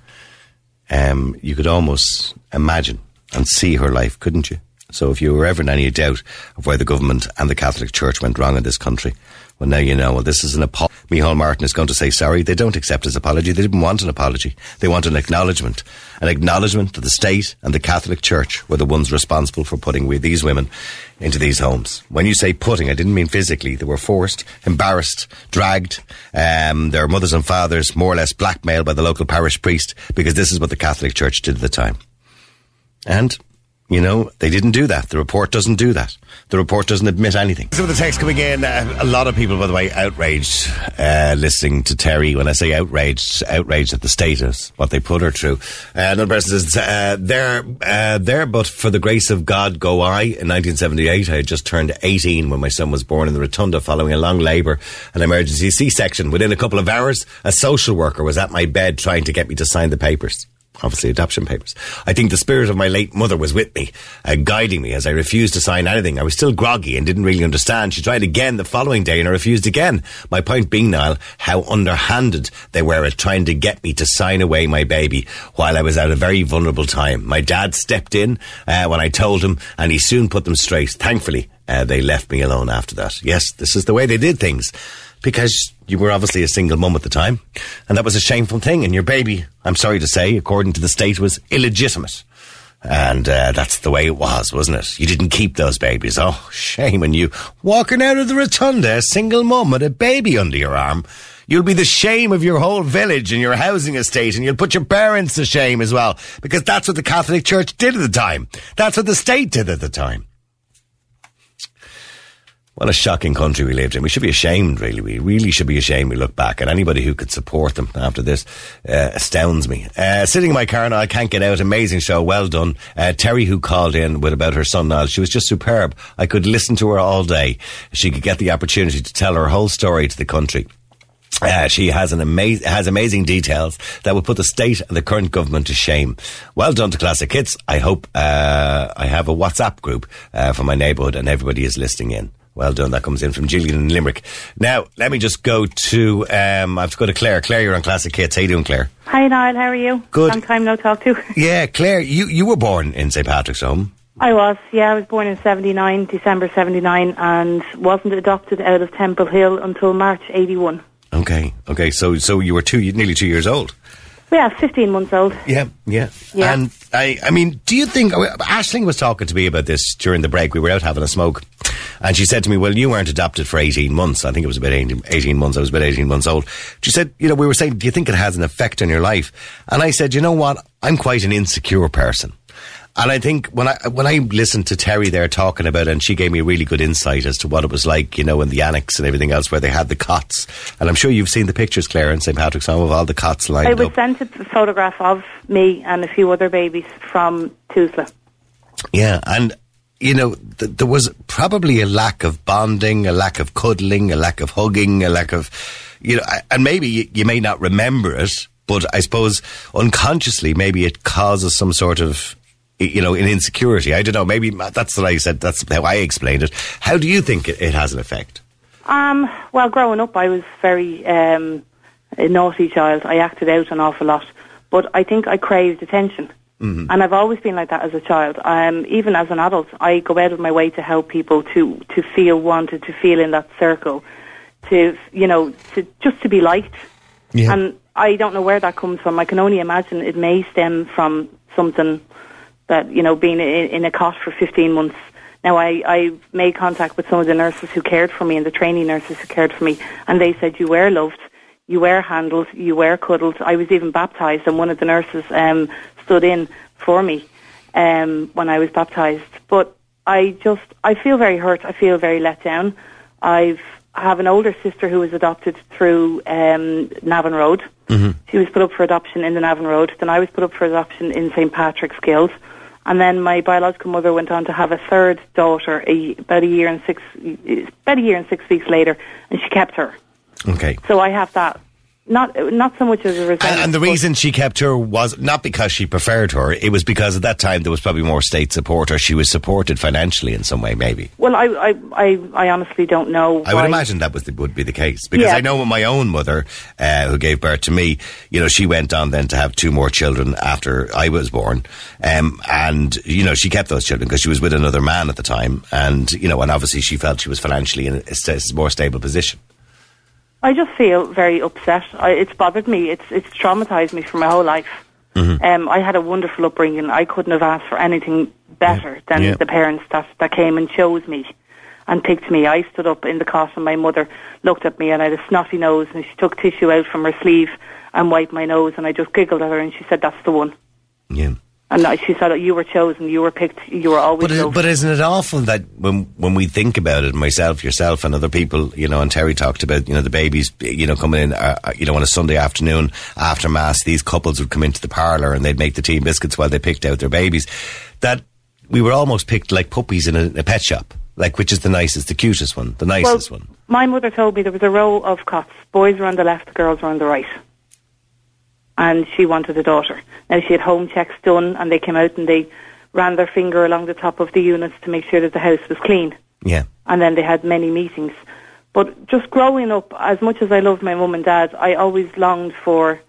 Um, you could almost imagine and see her life, couldn't you? So if you were ever in any doubt of where the government and the Catholic Church went wrong in this country, well, now you know. Well, this is an apology. Micheál Martin is going to say sorry. They don't accept his apology. They didn't want an apology. They want an acknowledgement. An acknowledgement that the state and the Catholic Church were the ones responsible for putting these women into these homes. When you say putting, I didn't mean physically. They were forced, embarrassed, dragged. Um, their mothers and fathers more or less blackmailed by the local parish priest because this is what the Catholic Church did at the time. And you know, they didn't do that. The report doesn't do that. The report doesn't admit anything. Some of the text coming in, uh, a lot of people, by the way, outraged uh, listening to Terry. When I say outraged, outraged at the status, what they put her through. Uh, another person says, uh, there, uh, there, but for the grace of God go I. In nineteen seventy-eight, I had just turned eighteen when my son was born in the Rotunda following a long labour and emergency C-section. Within a couple of hours, a social worker was at my bed trying to get me to sign the papers. Obviously adoption papers. I think the spirit of my late mother was with me, uh, guiding me as I refused to sign anything. I was still groggy and didn't really understand. She tried again the following day and I refused again. My point being, Niall, how underhanded they were at trying to get me to sign away my baby while I was at a very vulnerable time. My dad stepped in uh, when I told him and he soon put them straight. Thankfully, uh, they left me alone after that. Yes, this is the way they did things. Because you were obviously a single mum at the time. And that was a shameful thing. And your baby, I'm sorry to say, according to the state, was illegitimate. And uh, that's the way it was, wasn't it? You didn't keep those babies. Oh, shame on you. Walking out of the Rotunda, a single mum with a baby under your arm. You'll be the shame of your whole village and your housing estate, and you'll put your parents to shame as well. Because that's what the Catholic Church did at the time. That's what the state did at the time. What a shocking country we lived in. We should be ashamed, really. We really should be ashamed. We look back, and anybody who could support them after this uh, astounds me. Uh, sitting in my car now, I can't get out. Amazing show. Well done. Uh, Terry, who called in with about her son, Niall, she was just superb. I could listen to her all day. She could get the opportunity to tell her whole story to the country. Uh, she has an amazing, has amazing details that will put the state and the current government to shame. Well done to Classic Hits. I hope uh, I have a WhatsApp group uh, for my neighbourhood and everybody is listening in. Well done. That comes in from Gillian in Limerick. Now, let me just go to, um, I have to go to Claire. Claire, you're on Classic Hits. How you doing, Claire? Hi, Niall. How are you? Good. Long time no talk to. Yeah, Claire, you, you were born in Saint Patrick's Home. I was, yeah. I was born in seventy-nine, December seventy-nine, and wasn't adopted out of Temple Hill until March eighty-one. Okay, okay. So so you were two, nearly two years old. Yeah, fifteen months old. Yeah, yeah. Yeah. And I, I mean, do you think, Aisling was talking to me about this during the break. We were out having a smoke. And she said to me, well, you weren't adopted for eighteen months. I think it was about eighteen months. I was about eighteen months old. She said, you know, we were saying, do you think it has an effect on your life? And I said, you know what? I'm quite an insecure person. And I think when I when I listened to Terry there talking about it, and she gave me a really good insight as to what it was like, you know, in the annex and everything else where they had the cots. And I'm sure you've seen the pictures, Claire, in Saint Patrick's Home of all the cots lined I up. was sent a photograph of me and a few other babies from Tusla. Yeah, and you know, th- there was probably a lack of bonding, a lack of cuddling, a lack of hugging, a lack of, you know, and maybe you, you may not remember it, but I suppose unconsciously maybe it causes some sort of you know, in insecurity. I don't know, maybe that's what I said, that's how I explained it. How do you think it, it has an effect? Um, well, growing up, I was very um, a naughty child. I acted out an awful lot. But I think I craved attention. Mm-hmm. And I've always been like that as a child. Um, even as an adult, I go out of my way to help people to, to feel wanted, to feel in that circle, to, you know, to just to be liked. Yeah. And I don't know where that comes from. I can only imagine it may stem from something that, you know, being in, in a cot for fifteen months. Now, I, I made contact with some of the nurses who cared for me and the trainee nurses who cared for me, and they said, you were loved, you were handled, you were cuddled. I was even baptised, and one of the nurses um, stood in for me um, when I was baptised. But I just, I feel very hurt. I feel very let down. I've I have an older sister who was adopted through um, Navan Road. Mm-hmm. She was put up for adoption in the Navan Road. Then I was put up for adoption in Saint Patrick's Guild. And then my biological mother went on to have a third daughter a, about a year and six about a year and six weeks later, and she kept her. Okay. So I have that. Not not so much as a result. And, and the reason she kept her was not because she preferred her. It was because at that time there was probably more state support, or she was supported financially in some way, maybe. Well, I I, I, I honestly don't know. I would imagine that was the, would be the case. Because yeah. I know with my own mother, uh, who gave birth to me, you know, she went on then to have two more children after I was born. Um, and, you know, she kept those children because she was with another man at the time. And, you know, and obviously she felt she was financially in a, a more stable position. I just feel very upset. I, it's bothered me. It's it's traumatised me for my whole life. Mm-hmm. Um, I had a wonderful upbringing. I couldn't have asked for anything better yeah. than yeah. the parents that, that came and chose me and picked me. I stood up in the cot and my mother looked at me and I had a snotty nose, and she took tissue out from her sleeve and wiped my nose, and I just giggled at her and she said, "That's the one." Yeah. And she said, you were chosen, you were picked, you were always but loved. But isn't it awful that when when we think about it, myself, yourself and other people, you know, and Terry talked about, you know, the babies, you know, coming in, uh, you know, on a Sunday afternoon after Mass, these couples would come into the parlour and they'd make the tea and biscuits while they picked out their babies, that we were almost picked like puppies in a, a pet shop. Like, which is the nicest, the cutest one, the nicest well, one? My mother told me there was a row of cots. Boys were on the left, girls were on the right. And she wanted a daughter. Now, she had home checks done, and they came out and they ran their finger along the top of the units to make sure that the house was clean. Yeah. And then they had many meetings. But just growing up, as much as I loved my mum and dad, I always longed for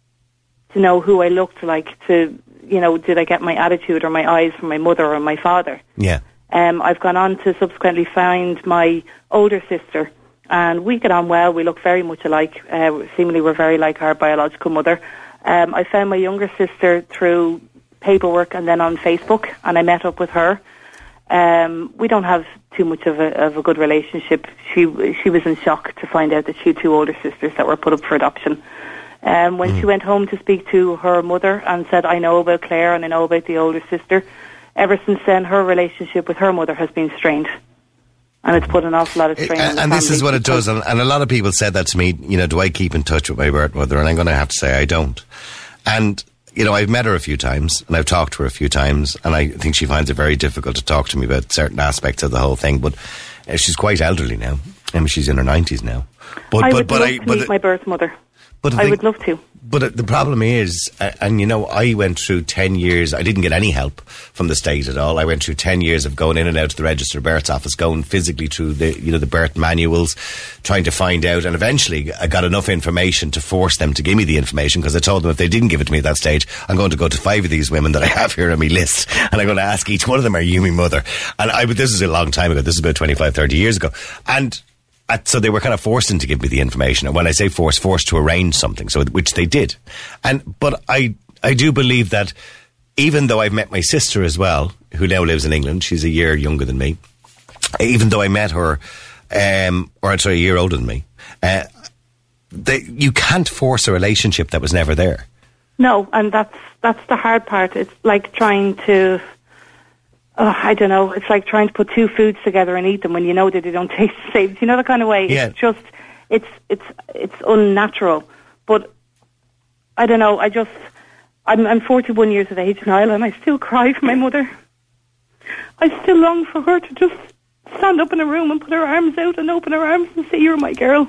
to know who I looked like, to, you know, did I get my attitude or my eyes from my mother or my father? Yeah. Um, I've gone on to subsequently find my older sister, and we get on well. We look very much alike. Uh, seemingly we're very like our biological mother. Um, I found my younger sister through paperwork and then on Facebook, and I met up with her. Um, we don't have too much of a, of a good relationship. She she was in shock to find out that she had two older sisters that were put up for adoption. Um, when mm. she went home to speak to her mother and said, "I know about Claire and I know about the older sister," ever since then her relationship with her mother has been strained. And it's put an awful lot of strain on the And this family. is what it does. And, and a lot of people said that to me, you know, do I keep in touch with my birth mother? And I'm going to have to say I don't. And, you know, I've met her a few times and I've talked to her a few times, and I think she finds it very difficult to talk to me about certain aspects of the whole thing. But uh, she's quite elderly now. I mean, she's in her nineties now. But, I but, would but love I, to but meet my birth mother. But I thing, would love to. But the problem is, uh, and you know, I went through ten years, I didn't get any help from the state at all. I went through ten years of going in and out of the Register of Births office, going physically through the, you know, the birth manuals, trying to find out, and eventually I got enough information to force them to give me the information, because I told them if they didn't give it to me at that stage, I'm going to go to five of these women that I have here on my list, and I'm going to ask each one of them, are you my mother? And I, this is a long time ago, this is about twenty-five, thirty years ago. And At, so they were kind of forcing to give me the information. And when I say force, forced to arrange something, so which they did. And but I I do believe that even though I've met my sister as well, who now lives in England, she's a year younger than me. Even though I met her, um, or sorry, a year older than me, uh, they, you can't force a relationship that was never there. No, and that's that's the hard part. It's like trying to. Oh, I don't know. It's like trying to put two foods together and eat them when you know that they don't taste the same. Do you know the kind of way? Yeah. It's just, it's it's it's unnatural. But I don't know. I just, I'm I'm forty-one years of age now, and I still cry for my mother. I still long for her to just stand up in a room and put her arms out and open her arms and say, "You're my girl."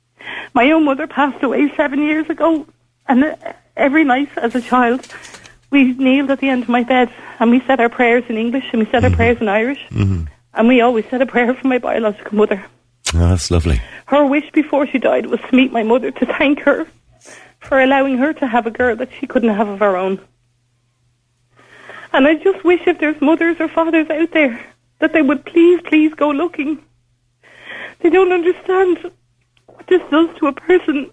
My own mother passed away seven years ago, and every night as a child, we kneeled at the end of my bed and we said our prayers in English and we said mm-hmm. our prayers in Irish. Mm-hmm. And we always said a prayer for my biological mother. Oh, that's lovely. Her wish before she died was to meet my mother, to thank her for allowing her to have a girl that she couldn't have of her own. And I just wish if there's mothers or fathers out there that they would please, please go looking. They don't understand what this does to a person.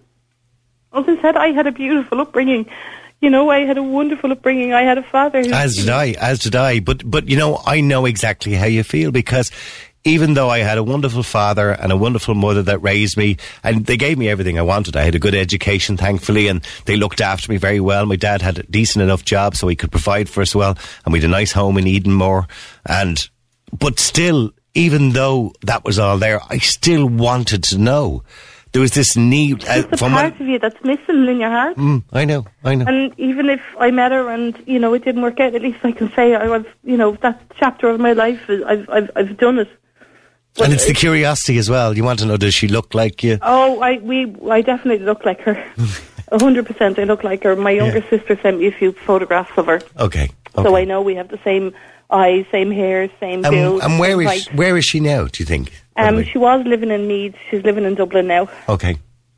As I said, I had a beautiful upbringing. You know, I had a wonderful upbringing. I had a father who... As did I, as did I. But, but you know, I know exactly how you feel, because even though I had a wonderful father and a wonderful mother that raised me, and they gave me everything I wanted. I had a good education, thankfully, and they looked after me very well. My dad had a decent enough job so he could provide for us well, and we had a nice home in Edenmore. And, but still, even though that was all there, I still wanted to know. There was this need. Uh, There's a part of you that's missing in your heart. Mm, I know, I know. And even if I met her and, you know, it didn't work out, at least I can say I was, you know, that chapter of my life, I've, I've, I've done it. But and it's the curiosity as well. You want to know, does she look like you? Oh, I we I definitely look like her. A hundred percent, I look like her. My younger yeah. sister sent me a few photographs of her. Okay. okay. So I know we have the same eyes, same hair, same um, build. And where is height. where is she now, do you think? Um, she was living in Meath. She's living in Dublin now. Okay.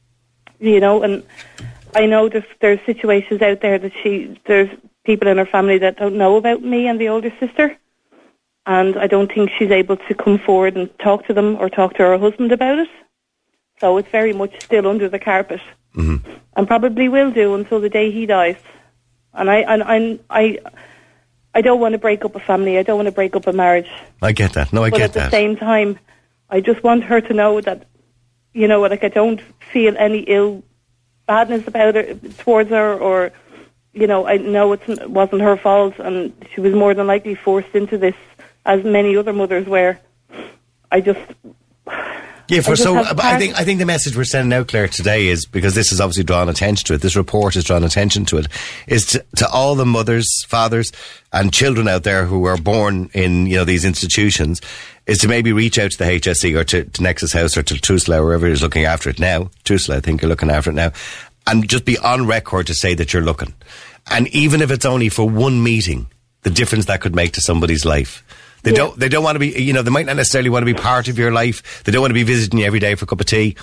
You know, and I know there's, there's situations out there that she, there's people in her family that don't know about me and the older sister. And I don't think she's able to come forward and talk to them or talk to her husband about it. So it's very much still under the carpet. Mm-hmm. And probably will do until the day he dies. And I, and I, I, I don't want to break up a family. I don't want to break up a marriage. I get that. No, I but get at that. At the same time, I just want her to know that, you know, like I don't feel any ill badness about her, towards her, or, you know, I know it's, it wasn't her fault, and she was more than likely forced into this, as many other mothers were. I just... Yeah, for, I so I think I think the message we're sending out, Claire, today is, because this has obviously drawn attention to it, this report has drawn attention to it, is to, to all the mothers, fathers and children out there who are born in, you know, these institutions, is to maybe reach out to the H S E or to, to Nexus House or to Tusla, or whoever is looking after it now. Tusla, I think, are looking after it now. And just be on record to say that you're looking. And even if it's only for one meeting, the difference that could make to somebody's life. They yeah. don't. They don't want to be. You know, they might not necessarily want to be part of your life. They don't want to be visiting you every day for a cup of tea,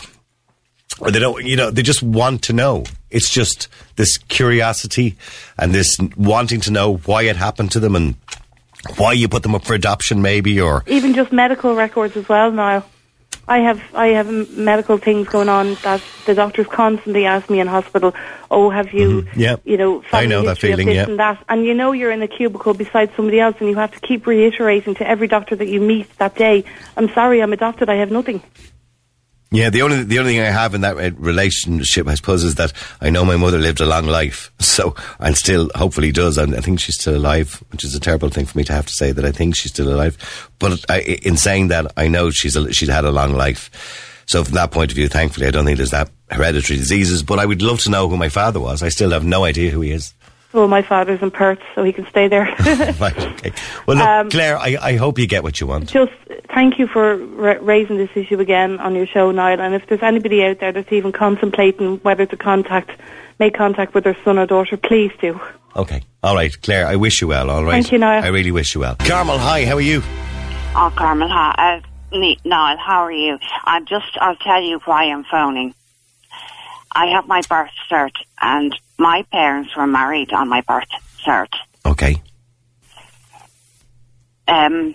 or they don't. You know, they just want to know. It's just this curiosity and this wanting to know why it happened to them and why you put them up for adoption, maybe, or even just medical records as well. Now, I have I have medical things going on that the doctors constantly ask me in hospital. Oh, have you? Mm-hmm. Yeah, you know, I know that feeling. This yeah, and that, and you know you're in a cubicle beside somebody else, and you have to keep reiterating to every doctor that you meet that day, "I'm sorry, I'm adopted. I have nothing." Yeah, the only the only thing I have in that relationship, I suppose, is that I know my mother lived a long life, so and still hopefully does. And I think she's still alive, which is a terrible thing for me to have to say that I think she's still alive. But I, in saying that, I know she's a, she's had a long life. So from that point of view, thankfully, I don't think there's that hereditary diseases. But I would love to know who my father was. I still have no idea who he is. Well, my father's in Perth, so he can stay there. Right, okay. Well, look, um, Claire, I, I hope you get what you want. Just thank you for ra- raising this issue again on your show, Niall. And if there's anybody out there that's even contemplating whether to contact, make contact with their son or daughter, please do. Okay. All right, Claire, I wish you well, all right? Thank you, Niall. I really wish you well. Carmel, hi, how are you? Oh, Carmel, hi. Uh, Niall, how are you? I'm just, I'll tell you why I'm phoning. I have my birth cert, and my parents were married on my birth cert. Okay. Um,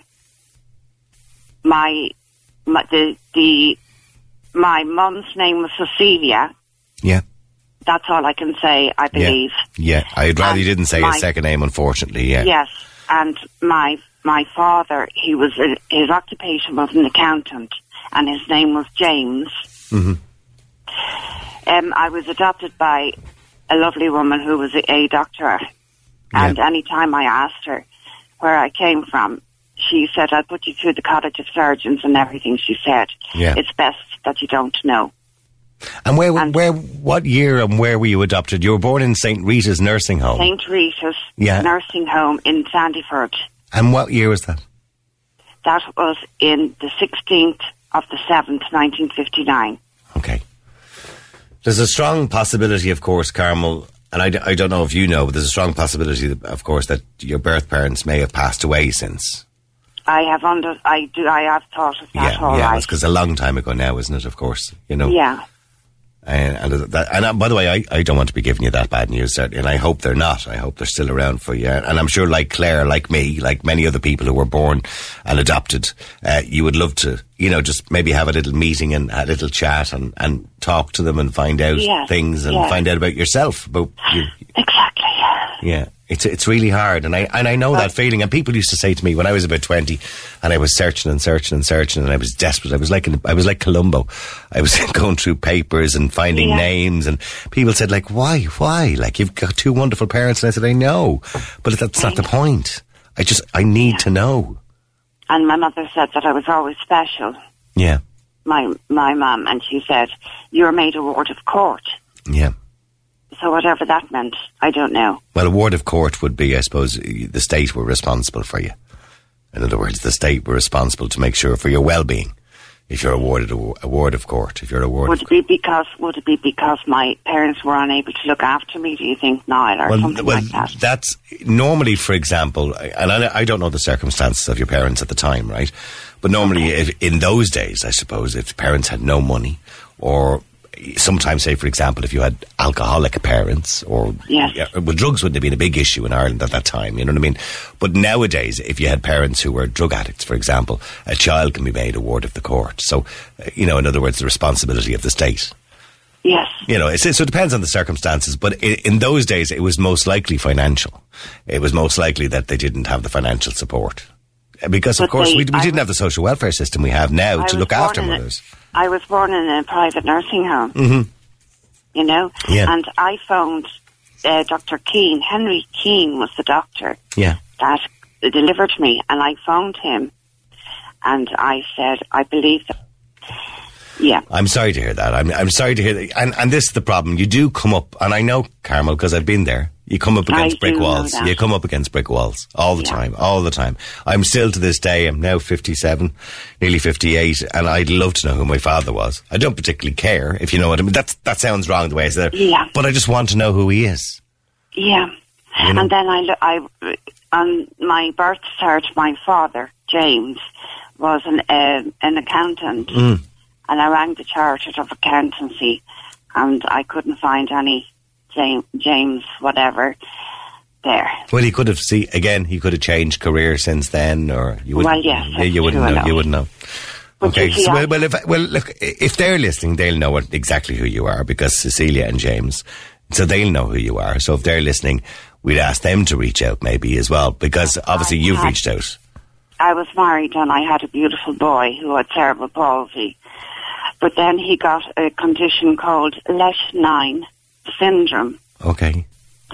my, my the the my mum's name was Cecilia. Yeah. That's all I can say, I believe. Yeah, yeah. I'd rather and you didn't say my, his second name, unfortunately. Yeah. Yes, and my my father, he was a, his occupation was an accountant, and his name was James. Mm-hmm. Um, I was adopted by a lovely woman who was a, a doctor, and yeah. any time I asked her where I came from, she said, "I'll put you through the College of Surgeons," and everything she said. Yeah. It's best that you don't know. And where, and where, what year and where were you adopted? You were born in Saint Rita's nursing home. Saint Rita's yeah. nursing home in Sandyford. And what year was that? That was in the sixteenth of the seventh, nineteen fifty-nine. Okay. There's a strong possibility, of course, Carmel, And I, d- I don't know if you know, but there's a strong possibility, that, of course, that your birth parents may have passed away since. I have under, I do, I have thought of that. Yeah, all yeah, right. that's because a long time ago now, isn't it? Of course, you know. Yeah. And, and, that, and uh, by the way, I, I don't want to be giving you that bad news, certainly, and I hope they're not. I hope they're still around for you. And I'm sure, like Claire, like me, like many other people who were born and adopted, uh, you would love to, you know, just maybe have a little meeting and a little chat and, and talk to them and find out yes, things and yes. find out about yourself. About you. Exactly. Yeah, it's it's really hard, and I and I know that feeling. And people used to say to me when I was about twenty, and I was searching and searching and searching, and I was desperate. I was like I was like Columbo. I was going through papers and finding yeah. names, and people said like, "Why, why? Like you've got two wonderful parents." And I said, "I know, but that's not the point. I just I need yeah. to know." And my mother said that I was always special. Yeah. My my mum, and she said, "You're made a ward of court." Yeah. So whatever that meant, I don't know. Well, a ward of court would be, I suppose, the state were responsible for you. In other words, the state were responsible to make sure for your well-being. If you're awarded a, a ward of court, if you're awarded, would it be because would it be because my parents were unable to look after me? Do you think, Niall, or well, something well, like that? That's normally, for example, and I, I don't know the circumstances of your parents at the time, right? But normally, okay. if, in those days, I suppose, if parents had no money, or sometimes, say, for example, if you had alcoholic parents, or yes. yeah, well, drugs wouldn't have been a big issue in Ireland at that time, you know what I mean? But nowadays, if you had parents who were drug addicts, for example, a child can be made a ward of the court. So, you know, in other words, the responsibility of the state. Yes. You know, it's, so it depends on the circumstances, but in, in those days, it was most likely financial. It was most likely that they didn't have the financial support. Because, but of course, they, we, we didn't was, have the social welfare system we have now I to look after mothers. A, I was born in a private nursing home, mm-hmm. you know, yeah. and I phoned uh, Doctor Keane. Henry Keane was the doctor yeah. that delivered me, and I phoned him, and I said, I believe that. Yeah. I'm sorry to hear that. I'm I'm sorry to hear that. And, and this is the problem. You do come up, and I know, Carmel, because I've been there. You come up against I brick do walls. know that. You come up against brick walls all the yeah. time, all the time. I'm still to this day, I'm now fifty-seven, nearly fifty-eight, and I'd love to know who my father was. I don't particularly care, if you know what I mean. That's, that sounds wrong the way I said it. Yeah. But I just want to know who he is. Yeah. You know? And then I, I, on my birth cert, my father, James, was an, uh, an accountant. Mm. And I rang the Chartered of Accountancy, and I couldn't find any James, James whatever there. Well, he could have, see, again, he could have changed career since then, or you wouldn't, well, yes, you, you wouldn't know, enough. you wouldn't know. But okay, see, so, I, well, well, if, well, look, if they're listening, they'll know what, exactly who you are, because Cecilia and James, so they'll know who you are. So if they're listening, we'd ask them to reach out maybe as well, because obviously you've had, reached out. I was married and I had a beautiful boy who had cerebral palsy. But then he got a condition called Lesch-nine syndrome. Okay.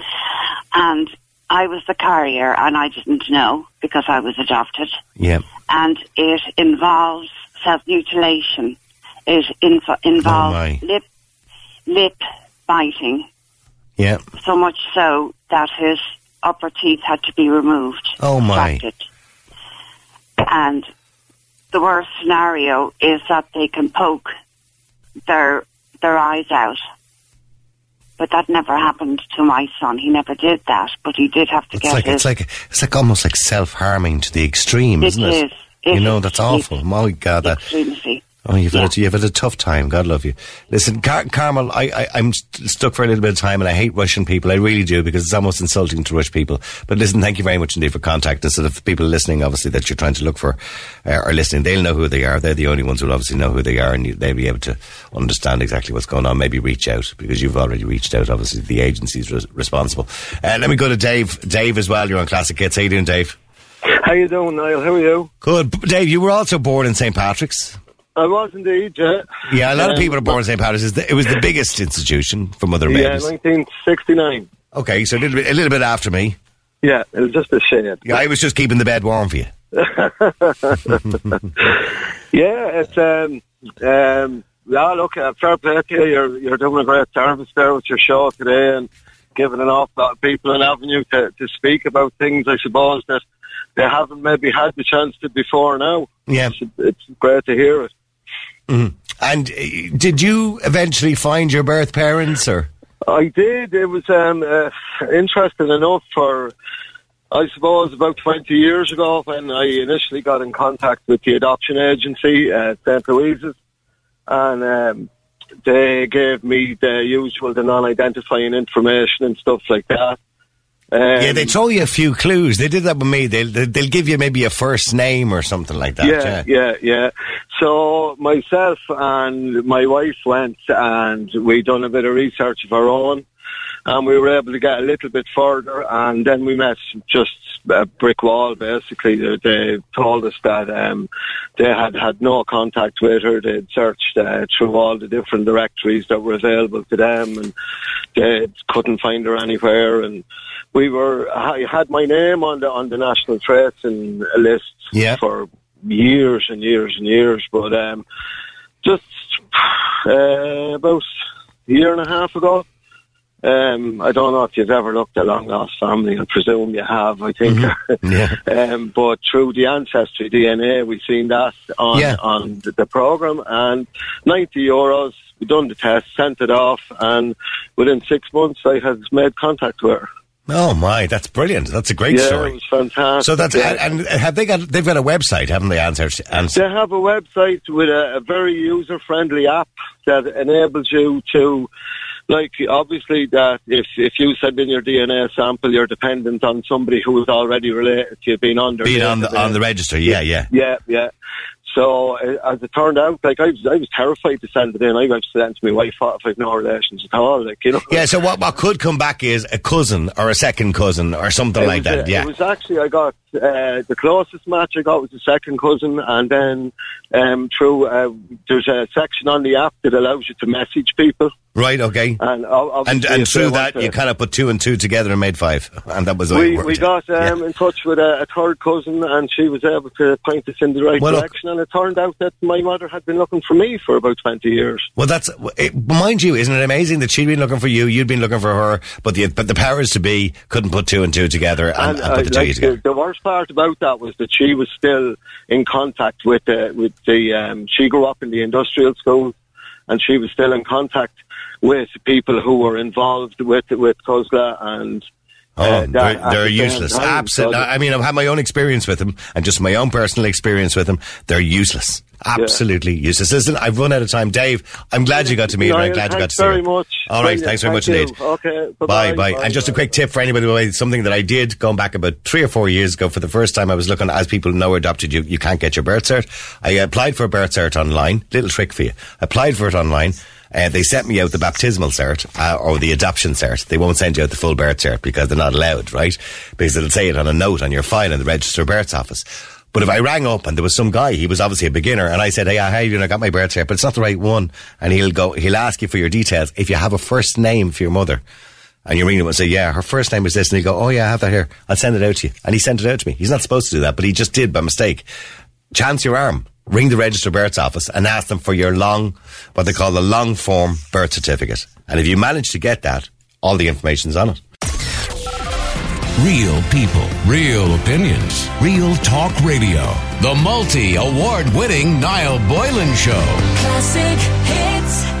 And I was the carrier, and I didn't know because I was adopted. Yeah. And it involves self-mutilation. It inv- involves oh lip lip biting. Yeah. So much so that his upper teeth had to be removed. Oh, my. Extracted. And the worst scenario is that they can poke their their eyes out. But that never happened to my son. He never did that, but he did have to It's get like his... it's like it's like almost like self-harming to the extreme, It isn't it? is. It you know, is. that's awful. My God, that... Extremely. Oh, you've, Yeah. had a, you've had a tough time. God love you. Listen, Car- Carmel, I, I, I'm st- stuck for a little bit of time, and I hate rushing people. I really do, because it's almost insulting to rush people. But listen, thank you very much indeed for contacting us. So if the people listening, obviously, that you're trying to look for uh, are listening, they'll know who they are. They're the only ones who will obviously know who they are, and you, they'll be able to understand exactly what's going on. Maybe reach out, because you've already reached out. Obviously, the agency's res- responsible. Uh, let me go to Dave. Dave as well. You're on Classic Hits. How you doing, Dave? How you doing, Niall? How are you? Good. Dave, you were also born in Saint Patrick's. I was indeed, yeah. Yeah, a lot um, of people are born in Saint Patrick's. It was the biggest institution for mother and Yeah, babies. nineteen sixty-nine. Okay, so a little bit, a little bit after me. Yeah, it was just a shade. Yeah, I was just keeping the bed warm for you. Yeah, it's um um yeah. Look, uh, fair play to you. You're you're doing a great service there with your show today, and giving an awful lot of people an avenue to to speak about things, I suppose, that they haven't maybe had the chance to before now. Yeah, it's, it's great to hear it. Mm. And uh, did you eventually find your birth parents, or? I did. It was um, uh, interesting enough for, I suppose, about twenty years ago when I initially got in contact with the adoption agency at Saint Louise's, and um, they gave me the usual, the non-identifying information and stuff like that. Um, yeah, they throw you a few clues. They did that with me. They'll, they'll give you maybe a first name or something like that. Yeah, yeah, yeah, yeah. So myself and my wife went and we done a bit of research of our own, and we were able to get a little bit further, and then we met just a brick wall, basically. They, they told us that um, they had had no contact with her. They'd searched uh, through all the different directories that were available to them, and they couldn't find her anywhere. And we were, I had my name on the on the national tracing list yeah. for years and years and years, but um, just uh, about a year and a half ago, um, I don't know if you've ever looked at Long Lost Family. I presume you have, I think. Mm-hmm. Yeah. um, but through the Ancestry D N A, we've seen that on, yeah. on the, the programme, and ninety euros, we done the test, sent it off, and within six months I had made contact with her. Oh my, that's brilliant. That's a great yeah, story. It was fantastic. So that's, yeah. and have they got, they've got a website, haven't they, Answers? Answer. They have a website with a, a very user-friendly app that enables you to, like, obviously that if, if you send in your D N A sample, you're dependent on somebody who is already related to you being on the Being on the, on the register, yeah, yeah. Yeah, yeah. So, uh, as it turned out, like, I was, I was terrified to send it in. I went to send to my wife, if I've no relations at all, like, you know. Yeah, so what, what could come back is a cousin or a second cousin or something it like that, a, yeah. It was actually, I got, uh, the closest match I got was a second cousin, and then, um, through, uh, there's a section on the app that allows you to message people. Right, okay. And, and, and through that, you kind of put two and two together and made five. And that was the way we, it worked. we got um, yeah. in touch with a, a third cousin, and she was able to point us in the right well, direction. And it turned out that my mother had been looking for me for about twenty years. Well, that's, it, mind you, isn't it amazing that she'd been looking for you, you'd been looking for her, but the but the powers to be couldn't put two and two together and, and, and put uh, the two like together. The, the worst part about that was that she was still in contact with the, with the, um, she grew up in the industrial school, and she was still in contact with people who were involved with with C O S G A, and Oh, uh, they're, they're useless. Absolutely. I mean, I've had my own experience with them, and just my own personal experience with them. They're useless. Absolutely yeah. useless. Listen, I've run out of time. Dave, I'm glad you got to meet her. I'm glad you got to see her. Thanks very much. All right, thanks very much indeed. Okay, bye bye. And just a quick tip for anybody, by the way, something that I did going back about three or four years ago. For the first time, I was looking, as people know, adopted you, you can't get your birth cert. I applied for a birth cert online. Little trick for you. Applied for it online. Uh, they sent me out the baptismal cert, uh, or the adoption cert. They won't send you out the full birth cert because they're not allowed, right? Because it'll say it on a note on your file in the Register of Births office. But if I rang up and there was some guy, he was obviously a beginner, and I said, hey, how you doing? I got my birth cert, but it's not the right one. And he'll go, he'll ask you for your details. If you have a first name for your mother, and you ring him and say, yeah, her first name is this, and he'll go, oh yeah, I have that here. I'll send it out to you. And he sent it out to me. He's not supposed to do that, but he just did by mistake. Chance your arm. Ring the Register of Births office and ask them for your long, what they call the long form birth certificate. And if you manage to get that, all the information's on it. Real people, real opinions, real talk radio. The multi-award winning Niall Boylan Show. Classic hits.